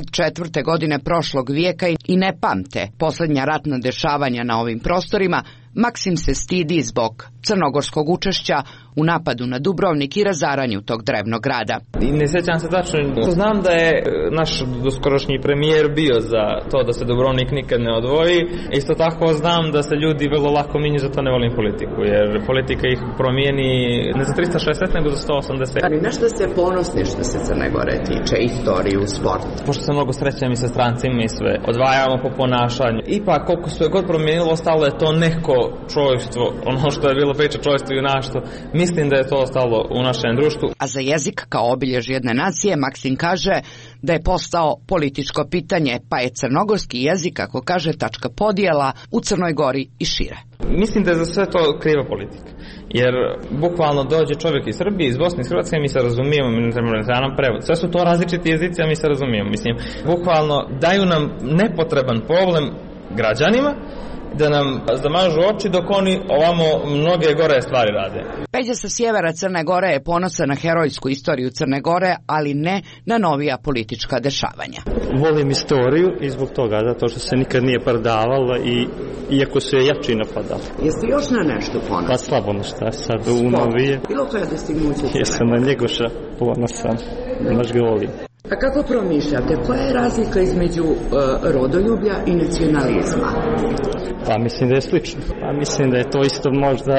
[SPEAKER 5] 94. godine prošlog vijeka i ne pamte posljednja ratna dešavanja na ovim prostorima, Maksim se stidi zbog crnogorskog učešća u napadu na Dubrovnik i razaranju tog drevnog grada.
[SPEAKER 4] Ne sjećam se tačno, znam da je naš doskorošnji premijer bio za to da se Dubrovnik nikad ne odvoji. Isto tako znam da se ljudi vrlo lako minju, zato ne volim politiku, jer politika ih promijeni ne za 360 nego za 180.
[SPEAKER 5] Ali nešto ste ponosni što se Crne Gore tiče, istoriju, sport?
[SPEAKER 4] Pošto sam mnogo srećan i sa strancima i sve, odvajamo po ponašanju. Ipak koliko se god promijenilo, ostalo je to neko čovjštvo, ono što je bilo priča čovjštvo i junaštvo. Mislim da je to ostalo u našem društvu.
[SPEAKER 5] A za jezik kao obilježje jedne nacije Maksim kaže da je postao političko pitanje, pa je crnogorski jezik, kako kaže, tačka podjela u Crnoj Gori i šire.
[SPEAKER 4] Mislim da je za sve to kriva politika. Jer bukvalno dođe čovjek iz Srbije, iz Bosne, iz Hrvatske, mi se razumijemo, mi ne nam prevod. Sve su to različiti jezici, a mi se razumijemo. Mislim, bukvalno daju nam nepotreban problem građanima, da nam zamažu oči dok oni ovamo mnoge gore stvari rade.
[SPEAKER 5] Peđa sa sjevera Crne Gore je ponosan na herojsku istoriju Crne Gore, ali ne na novija politička dešavanja.
[SPEAKER 4] Volim istoriju i zbog toga, zato što se nikad nije predavala i iako se je jači napadala.
[SPEAKER 5] Jeste još na nešto ponosan?
[SPEAKER 4] Pa slabo na šta sad u novije.
[SPEAKER 5] Bilo koja dostignuća?
[SPEAKER 4] Jesam na Njegoša ponosan, baš ga volim.
[SPEAKER 5] A kako promišljate, koja je razlika između rodoljublja i nacionalizma?
[SPEAKER 4] Pa mislim da je slično. Pa mislim da je to isto možda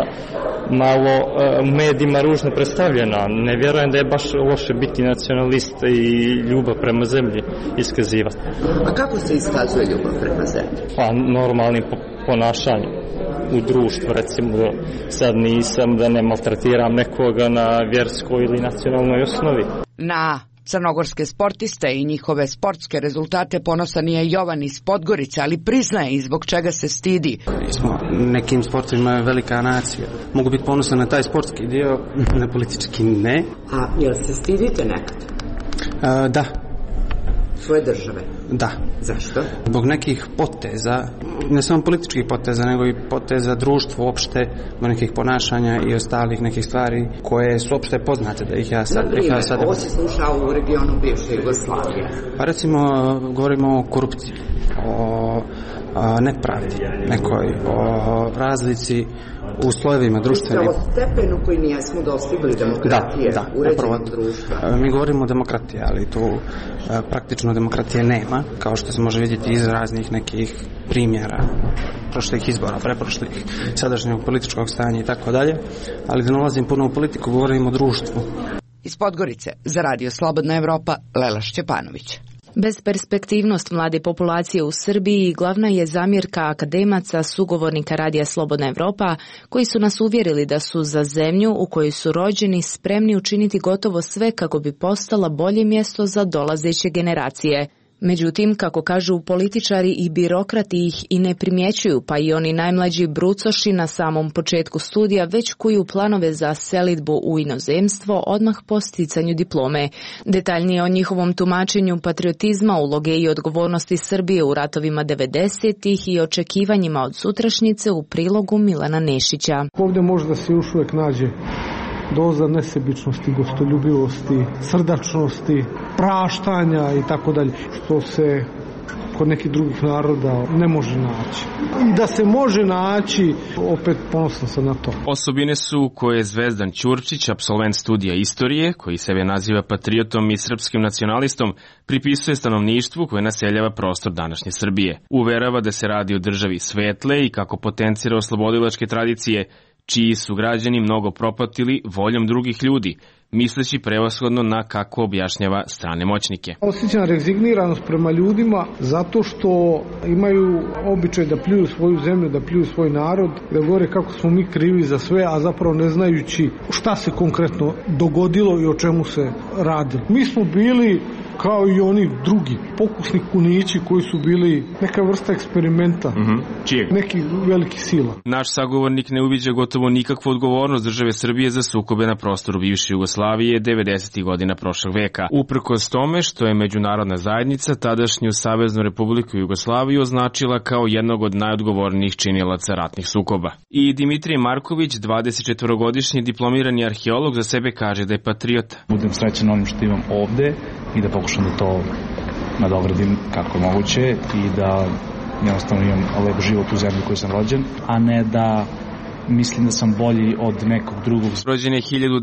[SPEAKER 4] malo u medijima ružno predstavljeno. Ne vjerujem da je baš loše biti nacionalist i ljubav prema zemlji iskazivati.
[SPEAKER 5] A kako se iskazuje ljubav prema zemlji?
[SPEAKER 4] Pa normalnim ponašanjem u društvu, recimo da sad nisam da ne maltretiram nekoga na vjerskoj ili nacionalnoj osnovi.
[SPEAKER 5] Na crnogorske sportiste i njihove sportske rezultate ponosan je Jovan iz Podgorice, ali priznaje i zbog čega se stidi.
[SPEAKER 6] Smo nekim sportovima velika nacija. Mogu biti ponosan na taj sportski dio, na politički ne.
[SPEAKER 5] A jel se stidite nekad?
[SPEAKER 6] Da.
[SPEAKER 5] Svoje države?
[SPEAKER 6] Da.
[SPEAKER 5] Zašto?
[SPEAKER 6] Zbog nekih poteza, ne samo političkih poteza, nego i poteza društva uopšte, do nekih ponašanja i ostalih nekih stvari koje su uopšte poznate da ih ja sad...
[SPEAKER 5] Ovo se slušao u regionu bivše Jugoslavije.
[SPEAKER 6] Pa recimo, govorimo o korupciji, o nepravdi nekoj, o razlici u slojevima društvenim.
[SPEAKER 5] O stepenu koji nijesmo dostigli demokratije, uređenog društva.
[SPEAKER 6] Mi govorimo o demokratiji, ali tu praktično demokratije nema, kao što se može vidjeti iz raznih nekih primjera prošlih izbora, preprošlih, sadašnjeg političkog stanja i tako dalje, ali da ne ulazim puno u politiku, govorimo o društvu.
[SPEAKER 5] Iz Podgorice, za Radio Slobodna Evropa, Lela Šćepanović.
[SPEAKER 24] Besperspektivnost mlade populacije u Srbiji glavna je zamjerka akademaca, sugovornika Radija Slobodna Evropa, koji su nas uvjerili da su za zemlju u kojoj su rođeni spremni učiniti gotovo sve kako bi postala bolje mjesto za dolazeće generacije. Međutim, kako kažu političari i birokrati ih i ne primjećuju, pa i oni najmlađi brucoši na samom početku studija već kuju planove za selidbu u inozemstvo odmah po sticanju diplome. Detaljnije o njihovom tumačenju patriotizma, uloge i odgovornosti Srbije u ratovima 90-ih i očekivanjima od sutrašnjice u prilogu Milana Nešića.
[SPEAKER 8] Ovdje može da se još uvijek nađe doza nesebičnosti, gostoljubivosti, srdačnosti, praštanja i tako dalje. Što se kod nekih drugih naroda ne može naći. I da se može naći, opet ponosan sam na to.
[SPEAKER 3] Osobine su koje je Zvezdan Ćurčić, apsolvent studija istorije, koji sebe naziva patriotom i srpskim nacionalistom, pripisuje stanovništvu koje naseljava prostor današnje Srbije. Uverava da se radi o državi svetle i kako potencira oslobodilačke tradicije, čiji su građani mnogo propatili voljom drugih ljudi, misleći prevashodno na kako objašnjava strane moćnike.
[SPEAKER 8] Osjećam rezigniranost prema ljudima zato što imaju običaj da pljuju svoju zemlju, da pljuju svoj narod, da govore kako smo mi krivi za sve, a zapravo ne znajući šta se konkretno dogodilo i o čemu se radi. Mi smo bili kao i oni drugi, pokusni kunići koji su bili neka vrsta eksperimenta, nekih velikih sila.
[SPEAKER 3] Naš sagovornik ne uviđa gotovo nikakvu odgovornost države Srbije za sukobe na prostoru bivše Jugoslavije 90. godina prošlog veka. Uprkos tome što je međunarodna zajednica tadašnju Saveznu Republiku Jugoslaviju označila kao jednog od najodgovornijih činilaca ratnih sukoba. I Dimitrije Marković, 24-godišnji diplomirani arheolog, za sebe kaže da je patriota.
[SPEAKER 7] Budem srećan onim što imam ovde i da pokušam da to nadogradim kako je moguće i da jednostavno imam lep život u zemlji u kojoj sam rođen, a ne da mislim da sam bolji od nekog drugog.
[SPEAKER 3] Rođen je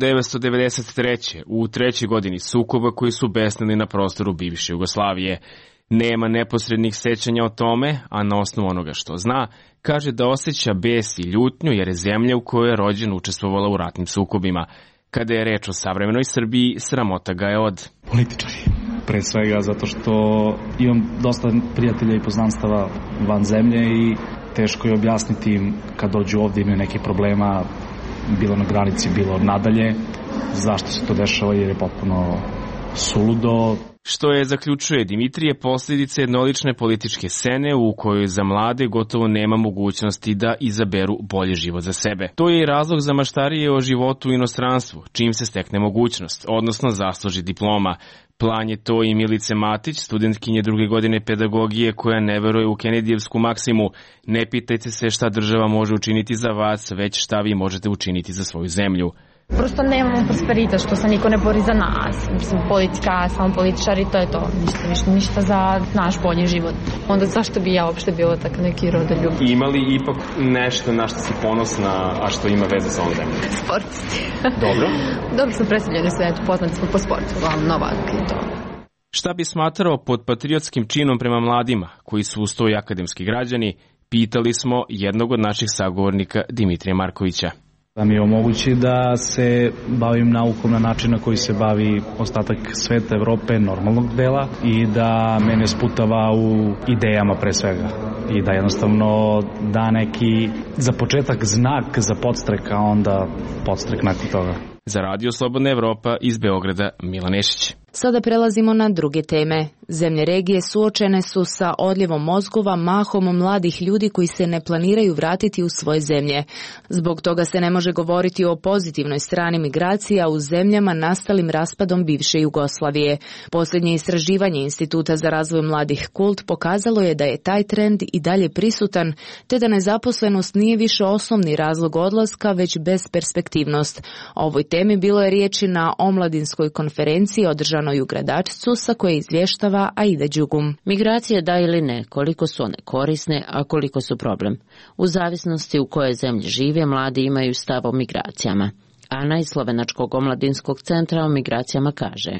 [SPEAKER 3] 1993. u trećoj godini sukoba koji su besnili na prostoru bivše Jugoslavije. Nema neposrednih sećanja o tome, a na osnovu onoga što zna, kaže da osjeća bes i ljutnju jer je zemlja u kojoj je rođen učestvovala u ratnim sukobima. Kada je reč o savremenoj Srbiji, sramota ga je od
[SPEAKER 7] političari. Pre svega zato što imam dosta prijatelja i poznanstava van zemlje i teško je objasniti im kad dođu ovdje imaju nekih problema, bilo na granici, bilo nadalje, zašto se to dešava jer je potpuno suludo.
[SPEAKER 3] Što je, zaključuje Dimitrije, posljedice jednolične političke scene u kojoj za mlade gotovo nema mogućnosti da izaberu bolji život za sebe. To je i razlog za maštarije o životu u inostranstvu, čim se stekne mogućnost, odnosno zasluži diploma. Plan je to i Milice Matić, studentkinje druge godine pedagogije koja ne veruje u Kenedijevsku maksimu. Ne pitajte se šta država može učiniti za vas, već šta vi možete učiniti za svoju zemlju.
[SPEAKER 11] Prosto nemamo prosperitet, što se niko ne bori za nas. Mislim, politika, samo političari, to je to. Ništa za naš bolji život. Onda zašto bi ja uopšte bila tako neki rodoljub?
[SPEAKER 3] Ima li ipak nešto na što si ponosna, a što ima veze sa ovom zemljom?
[SPEAKER 11] Sportisti.
[SPEAKER 3] Dobro.
[SPEAKER 11] Dobro smo predstavljeni u svetu, poznati smo po sportu, glavno Novak i to.
[SPEAKER 3] Šta bi smatrao pod patriotskim činom prema mladima, koji su uz to i akademski građani, pitali smo jednog od naših sagovornika Dimitrija Markovića.
[SPEAKER 7] Da mi omogući da se bavim naukom na način na koji se bavi ostatak sveta, Evrope, normalnog dela i da mene sputava u idejama pre svega i da jednostavno da neki za početak znak za podstrek, a onda podstrek nakon toga.
[SPEAKER 3] Za Radio Slobodna Evropa iz Beograda, Milan Nešić.
[SPEAKER 24] Sada prelazimo na druge teme. Zemlje regije suočene su sa odljevom mozgova, mahom mladih ljudi koji se ne planiraju vratiti u svoje zemlje. Zbog toga se ne može govoriti o pozitivnoj strani migracija u zemljama nastalim raspadom bivše Jugoslavije. Posljednje istraživanje Instituta za razvoj mladih KULT pokazalo je da je taj trend i dalje prisutan, te da nezaposlenost nije više osnovni razlog odlaska, već besperspektivnost. O ovoj temi bilo je riječi na omladinskoj konferenciji održanoj u Gradačcu, sa koje izvještava Aida Đugum.
[SPEAKER 18] Migracije da ili ne, koliko su one korisne, a koliko su problem. U zavisnosti u kojoj zemlji žive, mladi imaju stav o migracijama. Ana iz Slovenačkog omladinskog centra o migracijama kaže: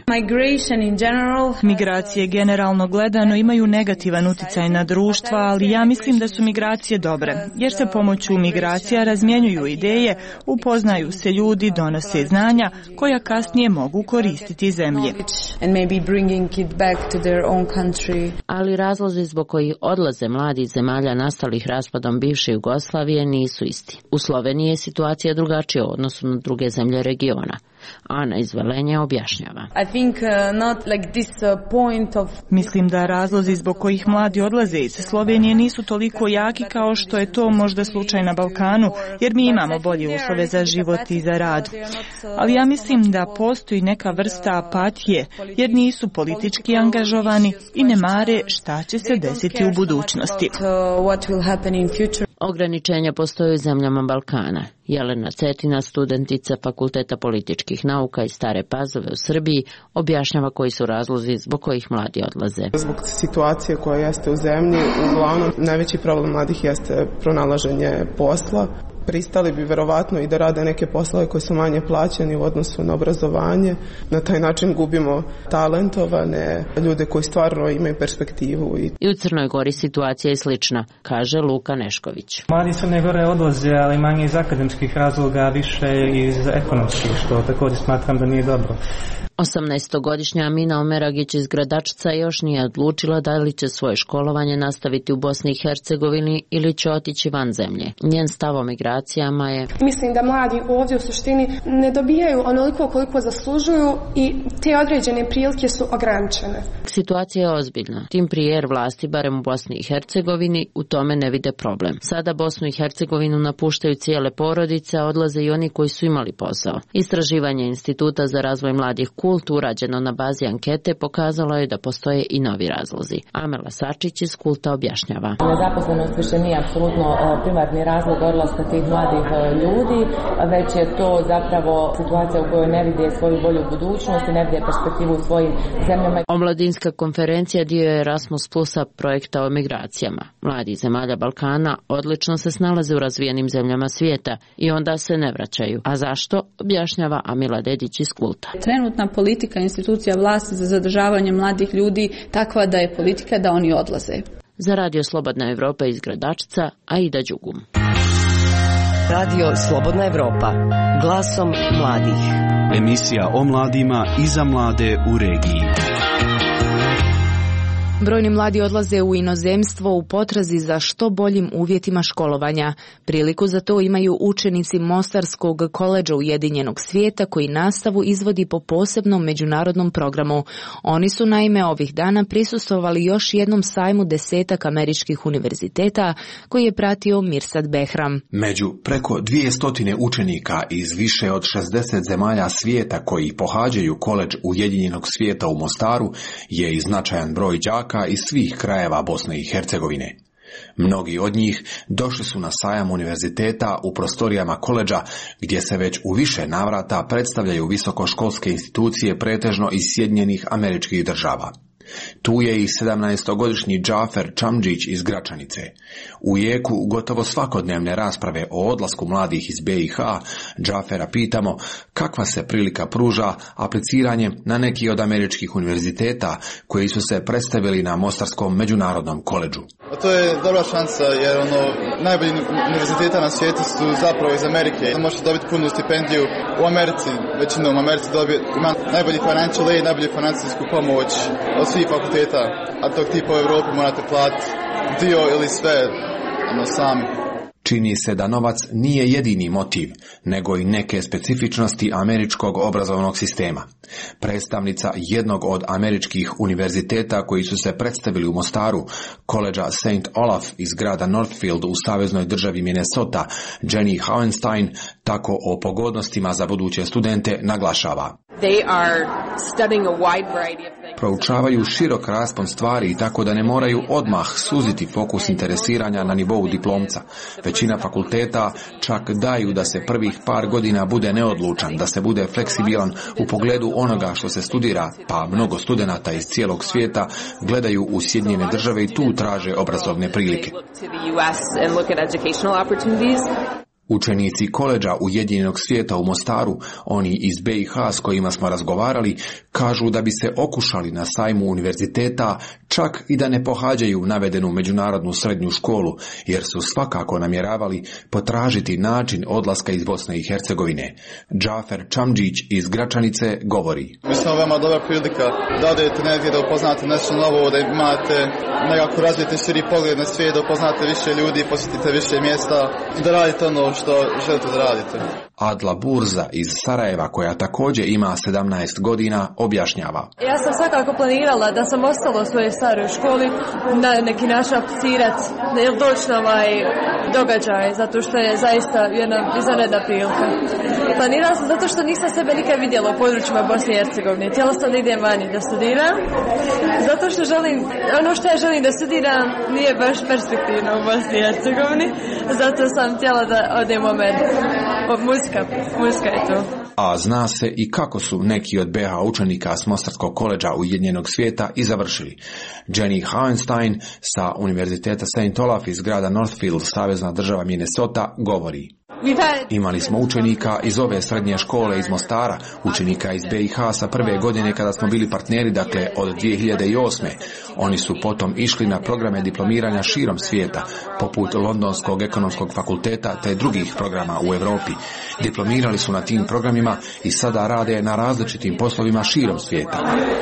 [SPEAKER 19] Migracije generalno gledano imaju negativan uticaj na društva, ali ja mislim da su migracije dobre, jer se pomoću migracija razmjenjuju ideje, upoznaju se ljudi, donose znanja koja kasnije mogu koristiti zemlji.
[SPEAKER 18] Ali razlozi zbog kojih odlaze mladi iz zemalja nastalih raspadom bivše Jugoslavije nisu isti. U Sloveniji je situacija drugačija u odnosu na druge zemlje regiona. Ana iz Velenja objašnjava.
[SPEAKER 19] Mislim da razlozi zbog kojih mladi odlaze iz Slovenije nisu toliko jaki kao što je to možda slučaj na Balkanu, jer mi imamo bolje uslove za život i za rad. Ali ja mislim da postoji neka vrsta apatije, jer nisu politički angažovani i ne mare šta će se desiti u budućnosti.
[SPEAKER 18] Ograničenja postoje u zemljama Balkana. Jelena Cetina, studentica Fakulteta političkih nauka iz Stare Pazove u Srbiji, objašnjava koji su razlozi zbog kojih mladi odlaze.
[SPEAKER 1] Zbog situacije koja jeste u zemlji, uglavnom najveći problem mladih jeste pronalaženje posla. Pristali bi verovatno i da rade neke poslove koji su manje plaćeni u odnosu na obrazovanje. Na taj način gubimo talentovane ljude koji stvarno imaju perspektivu.
[SPEAKER 18] I u Crnoj Gori situacija je slična, kaže Luka Nešković.
[SPEAKER 10] Mladi Crne Gore odlaze, ali manje iz akademskih razloga, više iz ekonomskih, što također smatram da nije dobro.
[SPEAKER 18] 18-godišnja Amina Omeragić iz Gradačca još nije odlučila da li će svoje školovanje nastaviti u Bosni i Hercegovini ili će otići van zemlje. Njen stav o migracijama je:
[SPEAKER 13] mislim da mladi ovdje u suštini ne dobijaju onoliko koliko zaslužuju i te određene prilike su ograničene.
[SPEAKER 18] Situacija je ozbiljna. Tim prije jer vlasti, barem u Bosni i Hercegovini, u tome ne vide problem. Sada Bosnu i Hercegovinu napuštaju cijele porodice, a odlaze i oni koji su imali posao. Istraživanje Instituta za razvoj mladih Kult, urađeno na bazi ankete, pokazalo je da postoje i novi razlozi. Amela Sačić iz Kulta objašnjava.
[SPEAKER 20] Nezaposlenost više nije apsolutno primarni razlog odlaska tih mladih ljudi, već je to zapravo situacija u kojoj ne vide svoju bolju budućnost i ne vide perspektivu u svojim zemljama.
[SPEAKER 18] Omladinska konferencija dio je Erasmus Plusa projekta o migracijama. Mladi zemalja Balkana odlično se snalaze u razvijenim zemljama svijeta i onda se ne vraćaju. A zašto? Objašnjava Amila Dedić iz Kulta.
[SPEAKER 21] Trenutna politika institucija vlasti za zadržavanje mladih ljudi takva da je politika da oni odlaze.
[SPEAKER 18] Za Radio Slobodna Evropa iz Gradačca, Aida Đugum.
[SPEAKER 2] Radio Slobodna Evropa, glasom mladih.
[SPEAKER 9] Emisija o mladima i za mlade u regiji.
[SPEAKER 24] Brojni mladi odlaze u inozemstvo u potrazi za što boljim uvjetima školovanja. Priliku za to imaju učenici Mostarskog koledža Ujedinjenog svijeta koji nastavu izvodi po posebnom međunarodnom programu. Oni su naime ovih dana prisustvovali još jednom sajmu 10 američkih univerziteta koji je pratio Mirsad Behram.
[SPEAKER 22] Među preko 200 učenika iz više od 60 zemalja svijeta koji pohađaju koledž Ujedinjenog svijeta u Mostaru je i značajan broj đaka iz svih krajeva Bosne i Hercegovine. Mnogi od njih došli su na sajam univerziteta u prostorijama koledža gdje se već u više navrata predstavljaju visokoškolske institucije pretežno iz Sjedinjenih Američkih Država. Tu je i 17-godišnji Džafer Čamdžić iz Gračanice. U jeku gotovo svakodnevne rasprave o odlasku mladih iz BiH, Džafera pitamo kakva se prilika pruža apliciranje na neki od američkih univerziteta koji su se predstavili na Mostarskom međunarodnom koledžu.
[SPEAKER 23] To je dobra šansa jer najbolji univerziteta na svijetu su zapravo iz Amerike. Možete dobiti punu stipendiju u Americi, većinom u Americi ima najbolji financial aid, najbolju financijsku pomoć od svih fakulteta, a tog tipa u Evropi morate platiti dio ili sve sami.
[SPEAKER 22] Čini se da novac nije jedini motiv, nego i neke specifičnosti američkog obrazovnog sistema. Predstavnica jednog od američkih univerziteta koji su se predstavili u Mostaru, koledža St. Olaf iz grada Northfield u saveznoj državi Minnesota, Jenny Hauenstein, tako o pogodnostima za buduće studente naglašava. Proučavaju širok raspon stvari tako da ne moraju odmah suziti fokus interesiranja na nivou diplomca. Većina fakulteta čak daju da se prvih par godina bude neodlučan, da se bude fleksibilan u pogledu onoga što se studira, pa mnogo studenata iz cijelog svijeta gledaju u Sjedinjene Države i tu traže obrazovne prilike. Učenici koledža Ujedinjenog svijeta u Mostaru, oni iz BiH s kojima smo razgovarali, kažu da bi se okušali na sajmu univerziteta čak i da ne pohađaju navedenu međunarodnu srednju školu, jer su svakako namjeravali potražiti način odlaska iz Bosne i Hercegovine. Džafer Čamdžić iz Gračanice govori.
[SPEAKER 23] Mislim, veoma dobra prilika da odete negdje, da upoznate nešto novo, da imate nekako razvijete širi pogled na svijet, da upoznate više ljudi, posjetite više mjesta, da radite ono što želite da radite.
[SPEAKER 22] Adla Burza iz Sarajeva, koja također ima 17 godina, objašnjava.
[SPEAKER 25] Ja sam svakako planirala da sam ostala u svojoj staroj školi, na neki način aplicirati, ili doći na događaj, zato što je zaista jedna izvanredna prilika. Planirala sam zato što nisam sebe nikad vidjela u područjima Bosne i Hercegovine. Htjela sam da idem vani da studiram, zato što ono što ja želim da studiram nije baš perspektivno u Bosni i Hercegovini, zato sam htjela da odem u Ameriku. Muzika je to.
[SPEAKER 22] A zna se i kako su neki od BH učenika s Mostarskog koledža Ujedinjenog svijeta i završili. Jenny Hauenstein sa Univerziteta St. Olaf iz grada Northfield, savezna država Minnesota, govori: imali smo učenika iz ove srednje škole iz Mostara, učenika iz BiH sa prve godine kada smo bili partneri, dakle od 2008. Oni su potom išli na programe diplomiranja širom svijeta, poput Londonskog ekonomskog fakulteta te drugih programa u Europi. Diplomirali su na tim programima i sada rade na različitim poslovima širom svijeta.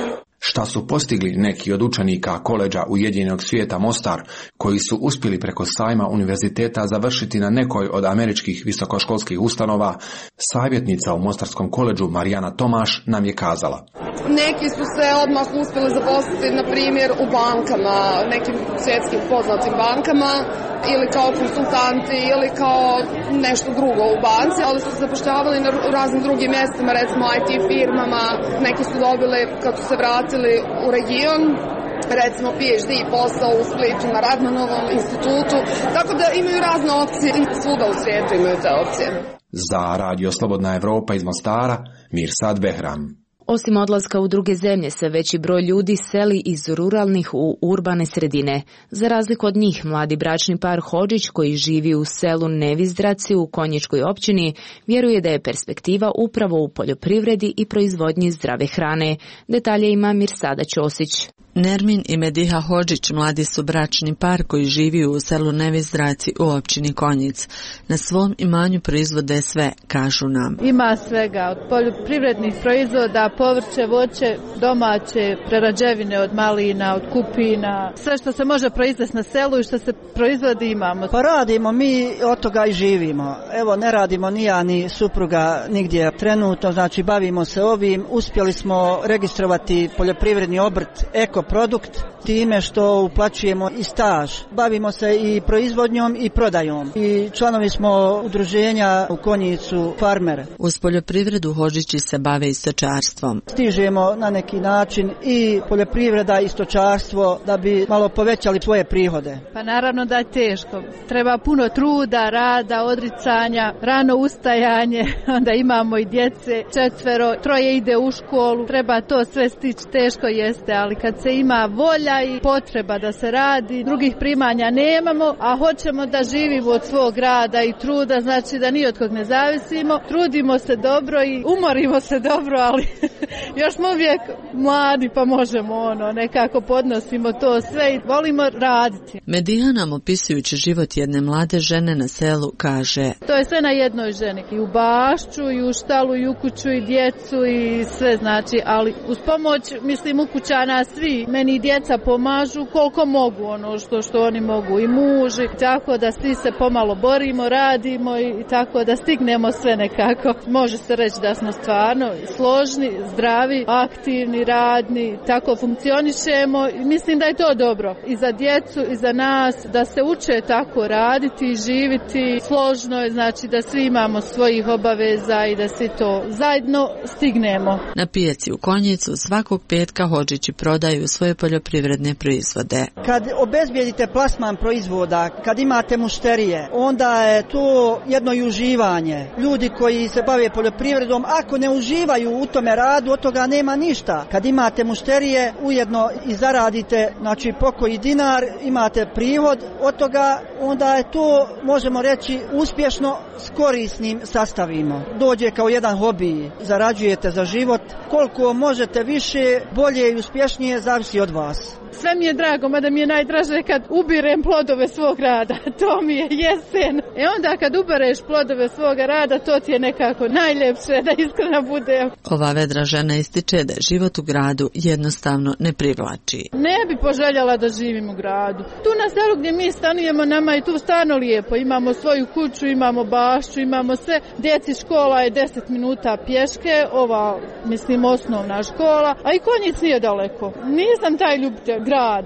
[SPEAKER 22] Šta su postigli neki od učenika koledža Ujedinjenog svijeta Mostar, koji su uspjeli preko sajma univerziteta završiti na nekoj od američkih visokoškolskih ustanova, savjetnica u Mostarskom koledžu Marijana Tomaš nam je kazala:
[SPEAKER 12] neki su se odmah uspjeli zaposliti, na primjer, u bankama, nekim svjetskim poznatim bankama, ili kao konsultanti, ili kao nešto drugo u banci, ali su se zapošljavali na raznim drugim mjestima, recimo IT firmama, neki su dobili, kad su se vratili u region, recimo PhD posao u Splitu na Radmanovom institutu, tako da imaju razne opcije i svuda u svijetu imaju te opcije.
[SPEAKER 22] Za Radio Slobodna Evropa iz Mostara, Mirsad Behram.
[SPEAKER 24] Osim odlaska u druge zemlje, sve veći broj ljudi seli iz ruralnih u urbane sredine. Za razliku od njih, mladi bračni par Hodžić, koji živi u selu Nevizdraci u Konjičkoj općini, vjeruje da je perspektiva upravo u poljoprivredi i proizvodnji zdrave hrane. Detalje ima Mirsada Ćosić.
[SPEAKER 14] Nermin i Mediha Hodžić mladi su bračni par koji živi u selu Nevizdraci u općini Konjic. Na svom imanju proizvode sve, kažu nam.
[SPEAKER 15] Ima svega, od poljoprivrednih proizvoda, povrće, voće, domaće, prerađevine od malina, od kupina, sve što se može proizvesti na selu i što se proizvodi imamo.
[SPEAKER 16] Pa radimo, mi od toga i živimo. Evo, ne radimo ni ja ni supruga nigdje trenutno, znači bavimo se ovim. Uspjeli smo registrovati poljoprivredni obrt Ekoprodukt, time što uplaćujemo i staž. Bavimo se i proizvodnjom i prodajom. I članovi smo udruženja u Konjicu Farmer.
[SPEAKER 14] Uz poljoprivredu Hodžići se bave i stočarstvom.
[SPEAKER 16] Stižemo na neki način i poljoprivreda i stočarstvo da bi malo povećali svoje prihode.
[SPEAKER 15] Pa naravno da je teško. Treba puno truda, rada, odricanja, rano ustajanje, onda imamo i djece, 4, 3 ide u školu. Treba to sve stići, teško jeste, ali kad se ima volja i potreba da se radi, drugih primanja nemamo, a hoćemo da živimo od svog rada i truda, znači da ni od kog ne zavisimo. Trudimo se dobro i umorimo se dobro, ali još smo uvijek mladi pa možemo nekako podnosimo to sve i volimo raditi.
[SPEAKER 14] Mediha nam opisujući život jedne mlade žene na selu kaže:
[SPEAKER 15] to je sve na jednoj ženi, i u bašću i u štalu i u kuću i djecu i sve, znači, ali uz pomoć, mislim, ukućana svi, meni i djeca pomažu koliko mogu, što oni mogu, i muži, tako da svi se pomalo borimo, radimo i tako da stignemo sve nekako. Može se reći da smo stvarno složni, zdravi, aktivni, radni, tako funkcionišemo i mislim da je to dobro i za djecu i za nas, da se uče tako raditi i živiti složno, znači da svi imamo svojih obaveza i da svi to zajedno stignemo.
[SPEAKER 14] Na pijaci u Konjicu svakog petka Hodžići prodaju svoje poljoprivredne proizvode.
[SPEAKER 16] Kad obezbijedite plasman proizvoda, kad imate mušterije, onda je to jedno i uživanje. Ljudi koji se bave poljoprivredom, ako ne uživaju u tome radu, od toga nema ništa. Kad imate mušterije, ujedno i zaradite, znači pokoji dinar, imate prihod od toga, onda je to, možemo reći, uspješno s korisnim sastavima. Dođe kao jedan hobi, zarađujete za život, koliko možete više, bolje i uspješnije, zavisi od vas.
[SPEAKER 15] Sve mi je drago, mada mi je najdraže kad ubirem plodove svog rada, to mi je jesen. Onda kad ubereš plodove svoga rada, to ti je nekako najljepše, da iskreno bude.
[SPEAKER 14] Ova vedra žena ističe da život u gradu jednostavno ne privlači.
[SPEAKER 15] Ne bi poželjela da živim u gradu. Tu na selu gdje mi stanujemo, nama je tu stvarno lijepo. Imamo svoju kuću, imamo bašću, imamo sve. Djeci škola je 10 minuta pješke, ova, mislim, osnovna škola, a i Konjic nije daleko. Nisam taj ljubitelj grada.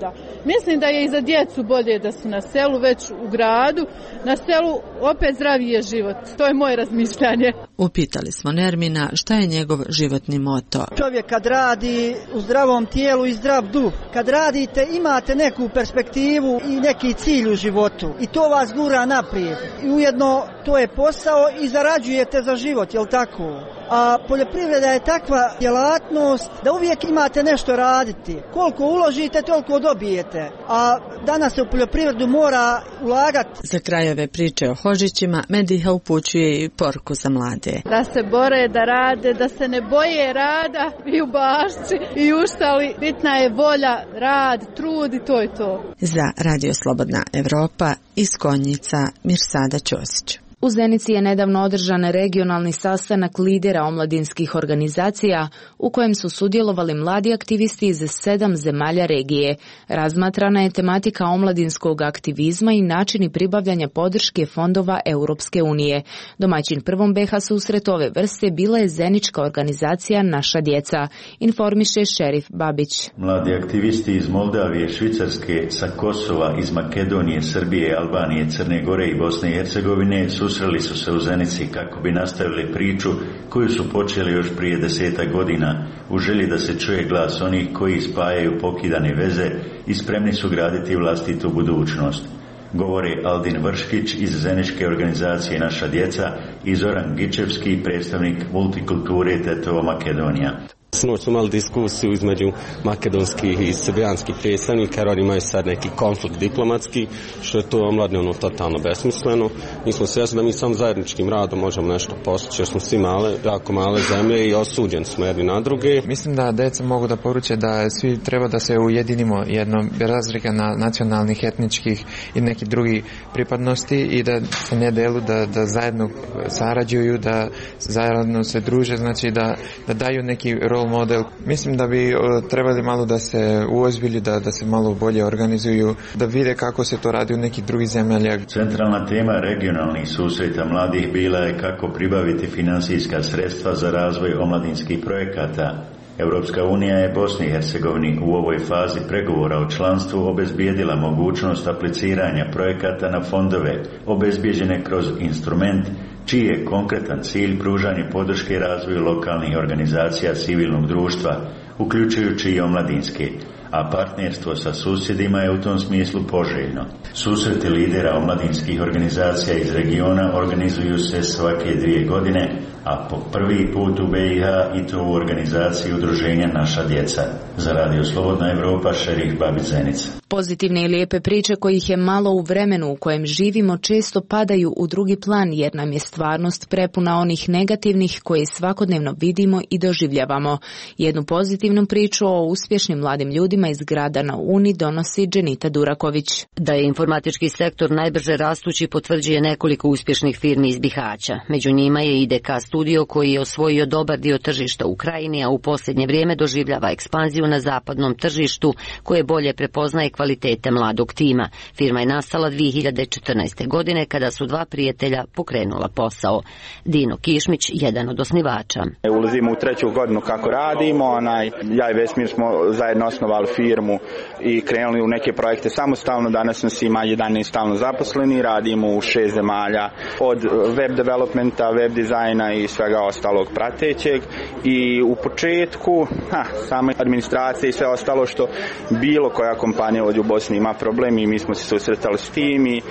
[SPEAKER 15] Mislim da je i za djecu bolje da su na selu, već u gradu. Na selu opet zdravije život. To je moje razmišljanje.
[SPEAKER 14] Upitali smo Nermina šta je njegov životni moto.
[SPEAKER 16] Čovjek kad radi u zdravom tijelu i zdrav duh, kad radite imate neku perspektivu i neki cilj u životu i to vas gura naprijed. I ujedno to je posao i zarađujete za život, jel tako? A poljoprivreda je takva djelatnost da uvijek imate nešto raditi. Koliko uložite, toliko dobijete. A danas se u poljoprivredu mora ulagati.
[SPEAKER 14] Za krajeve priče o Hodžićima Mediha upućuje i poruku za mlade.
[SPEAKER 15] Da se bore, da rade, da se ne boje rada i u Bašci i u Štali. Bitna je volja, rad, trud i to je to.
[SPEAKER 14] Za Radio Slobodna Evropa iz Konjica Mirsada Ćosić.
[SPEAKER 24] U Zenici je nedavno održan regionalni sastanak lidera omladinskih organizacija u kojem su sudjelovali mladi aktivisti iz 7 zemalja regije. Razmatrana je tematika omladinskog aktivizma i načini pribavljanja podrške fondova Europske unije. Domaćin prvom BH susret ove vrste bila je zenička organizacija Naša djeca, informiše Šerif Babić.
[SPEAKER 4] Mladi aktivisti iz Moldavije, Švicarske, sa Kosova, iz Makedonije, Srbije, Albanije, Crne Gore i Bosne i Hercegovine susreli su se u Zenici kako bi nastavili priču koju su počeli još prije 10 godina u želji da se čuje glas onih koji spajaju pokidane veze i spremni su graditi vlastitu budućnost. Govori Aldin Vrškić iz zeničke organizacije Naša djeca i Zoran Gičevski, predstavnik multikulture Tetovo Makedonija.
[SPEAKER 5] Sinoć smo imali diskusiju između makedonskih i srbijanskih predstavnika, jer oni imaju sad neki konflikt diplomatski, što je to omladnjeno totalno besmisleno. Mi smo svjesni da mi sam zajedničkim radom možemo nešto postići, jer smo svi jako male zemlje i osuđeni smo jedni na druge.
[SPEAKER 6] Mislim da deca mogu da poruče da svi treba da se ujedinimo jedno bez razlika na nacionalnih, etničkih i neki drugi pripadnosti i da se ne delu, da zajedno sarađuju, da zajedno se druže, znači da daju neki rol model. Mislim da bi trebali malo da se uozbilju, da se malo bolje organizuju, da vide kako se to radi u nekih drugih zemljama.
[SPEAKER 4] Centralna tema regionalnih susreta mladih bila je kako pribaviti finansijska sredstva za razvoj omladinskih projekata. Europska unija je Bosni i Hercegovini u ovoj fazi pregovora o članstvu obezbijedila mogućnost apliciranja projekata na fondove obezbijeđene kroz instrument čiji je konkretan cilj pružanje podrške razvoju lokalnih organizacija civilnog društva, uključujući i omladinske, a partnerstvo sa susjedima je u tom smislu poželjno. Susreti lidera omladinskih organizacija iz regiona organizuju se svake 2 godine, a po prvi put u BiH i to u organizaciji udruženja Naša djeca. Za Radio Slobodna Evropa, Šerif Babić, Zenica.
[SPEAKER 24] Pozitivne i lijepe priče kojih je malo u vremenu u kojem živimo često padaju u drugi plan jer nam je stvarnost prepuna onih negativnih koje svakodnevno vidimo i doživljavamo. Jednu pozitivnu priču o uspješnim mladim ljudima iz grada na Uni donosi Dženita Duraković.
[SPEAKER 8] Da je informatički sektor najbrže rastući potvrđuje nekoliko uspješnih firmi iz Bihaća. Među njima je IDK Studio koji je osvojio dobar dio tržišta u krajini, a u posljednje vrijeme doživljava ekspanziju na zapadnom tržištu koje bolje prepoznaje kvalitete mladog tima. Firma je nastala 2014. godine kada su 2 prijatelja pokrenula posao. Dino Kišmić, jedan od osnivača.
[SPEAKER 17] Ulazimo u 3. godinu kako radimo, ja i Vesmir smo zajedno osnovali firmu i krenuli u neke projekte samostalno. Danas nas ima 11 stalno zaposleni, radimo u 6 zemalja, od web developmenta, web dizajna i svega ostalog pratećeg. I u početku sama administracija i sve ostalo što bilo koja kompanija ovdje u Bosni ima problem i mi smo se susretali s tim i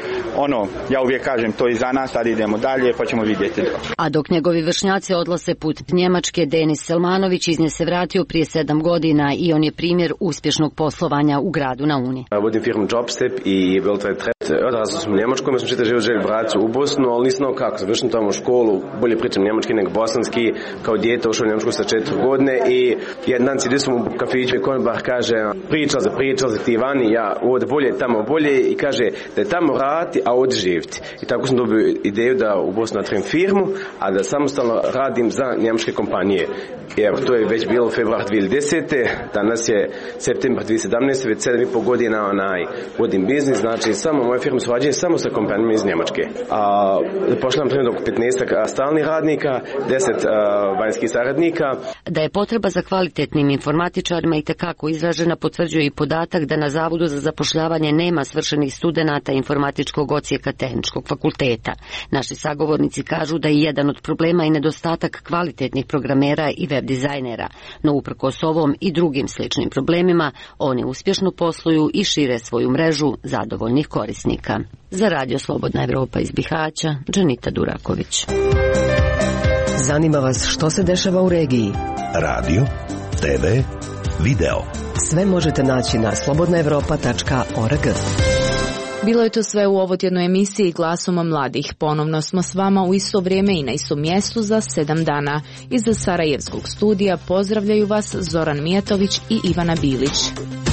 [SPEAKER 17] ja uvijek kažem to je za nas, sad idemo dalje pa ćemo vidjeti.
[SPEAKER 8] A dok njegovi vršnjaci odlaze put Njemačke, Denis Selmanović iz nje se vratio prije 7 godina i on je primjer uspješnog poslovanja u gradu na Uni.
[SPEAKER 26] Vodim firmu Jobstep i Worldwide Trade. Odrasao sam u Njemačkoj, mi smo čitav život željeli vratiti u Bosnu, ali nisam znao kako. Završim tamo u školu, bolje pričam njemački nego bosanski, kao dijete ušao u Njemačku sa 4 godine i jedan dan sjedio sam u kafiću i konobar kaže pričal se ti vani, ja ovdje bolje, tamo bolje i kaže da je tamo raditi, a ovdje živjeti. I tako sam dobio ideju da u Bosnu napravim firmu, a da samostalno radim za njemačke kompanije. I evo, to je već bilo februar 2010. Danas je septembar 2017. Već 7,5 godina vodim biznis, znači samo moje firme svađaju samo sa kompanijama iz Njemačke. Zapošljavam trenutno oko 15 stalnih radnika urednika, 10 vanjskih saradnika.
[SPEAKER 8] Da je potreba za kvalitetnim informatičarima i tekako izražena potvrđuje i podatak da na Zavodu za zapošljavanje nema svršenih studenata informatičkog odsjeka Tehničkog fakulteta. Naši sagovornici kažu da je jedan od problema i nedostatak kvalitetnih programera i web dizajnera, no uprkos ovom i drugim sličnim problemima, oni uspješno posluju i šire svoju mrežu zadovoljnih korisnika. Za Radio Slobodna Evropa iz Bihaća, Dženita Duraković.
[SPEAKER 2] Zanima vas što se dešava u regiji?
[SPEAKER 1] Radio, TV, video.
[SPEAKER 2] Sve možete naći na slobodnaevropa.org.
[SPEAKER 24] Bilo je to sve u ovotjednoj emisiji Glasom mladih. Ponovno smo s vama u isto vrijeme i na istom mjestu za 7 dana. Iz Sarajevskog studija pozdravljaju vas Zoran Mijatović i Ivana Bilić.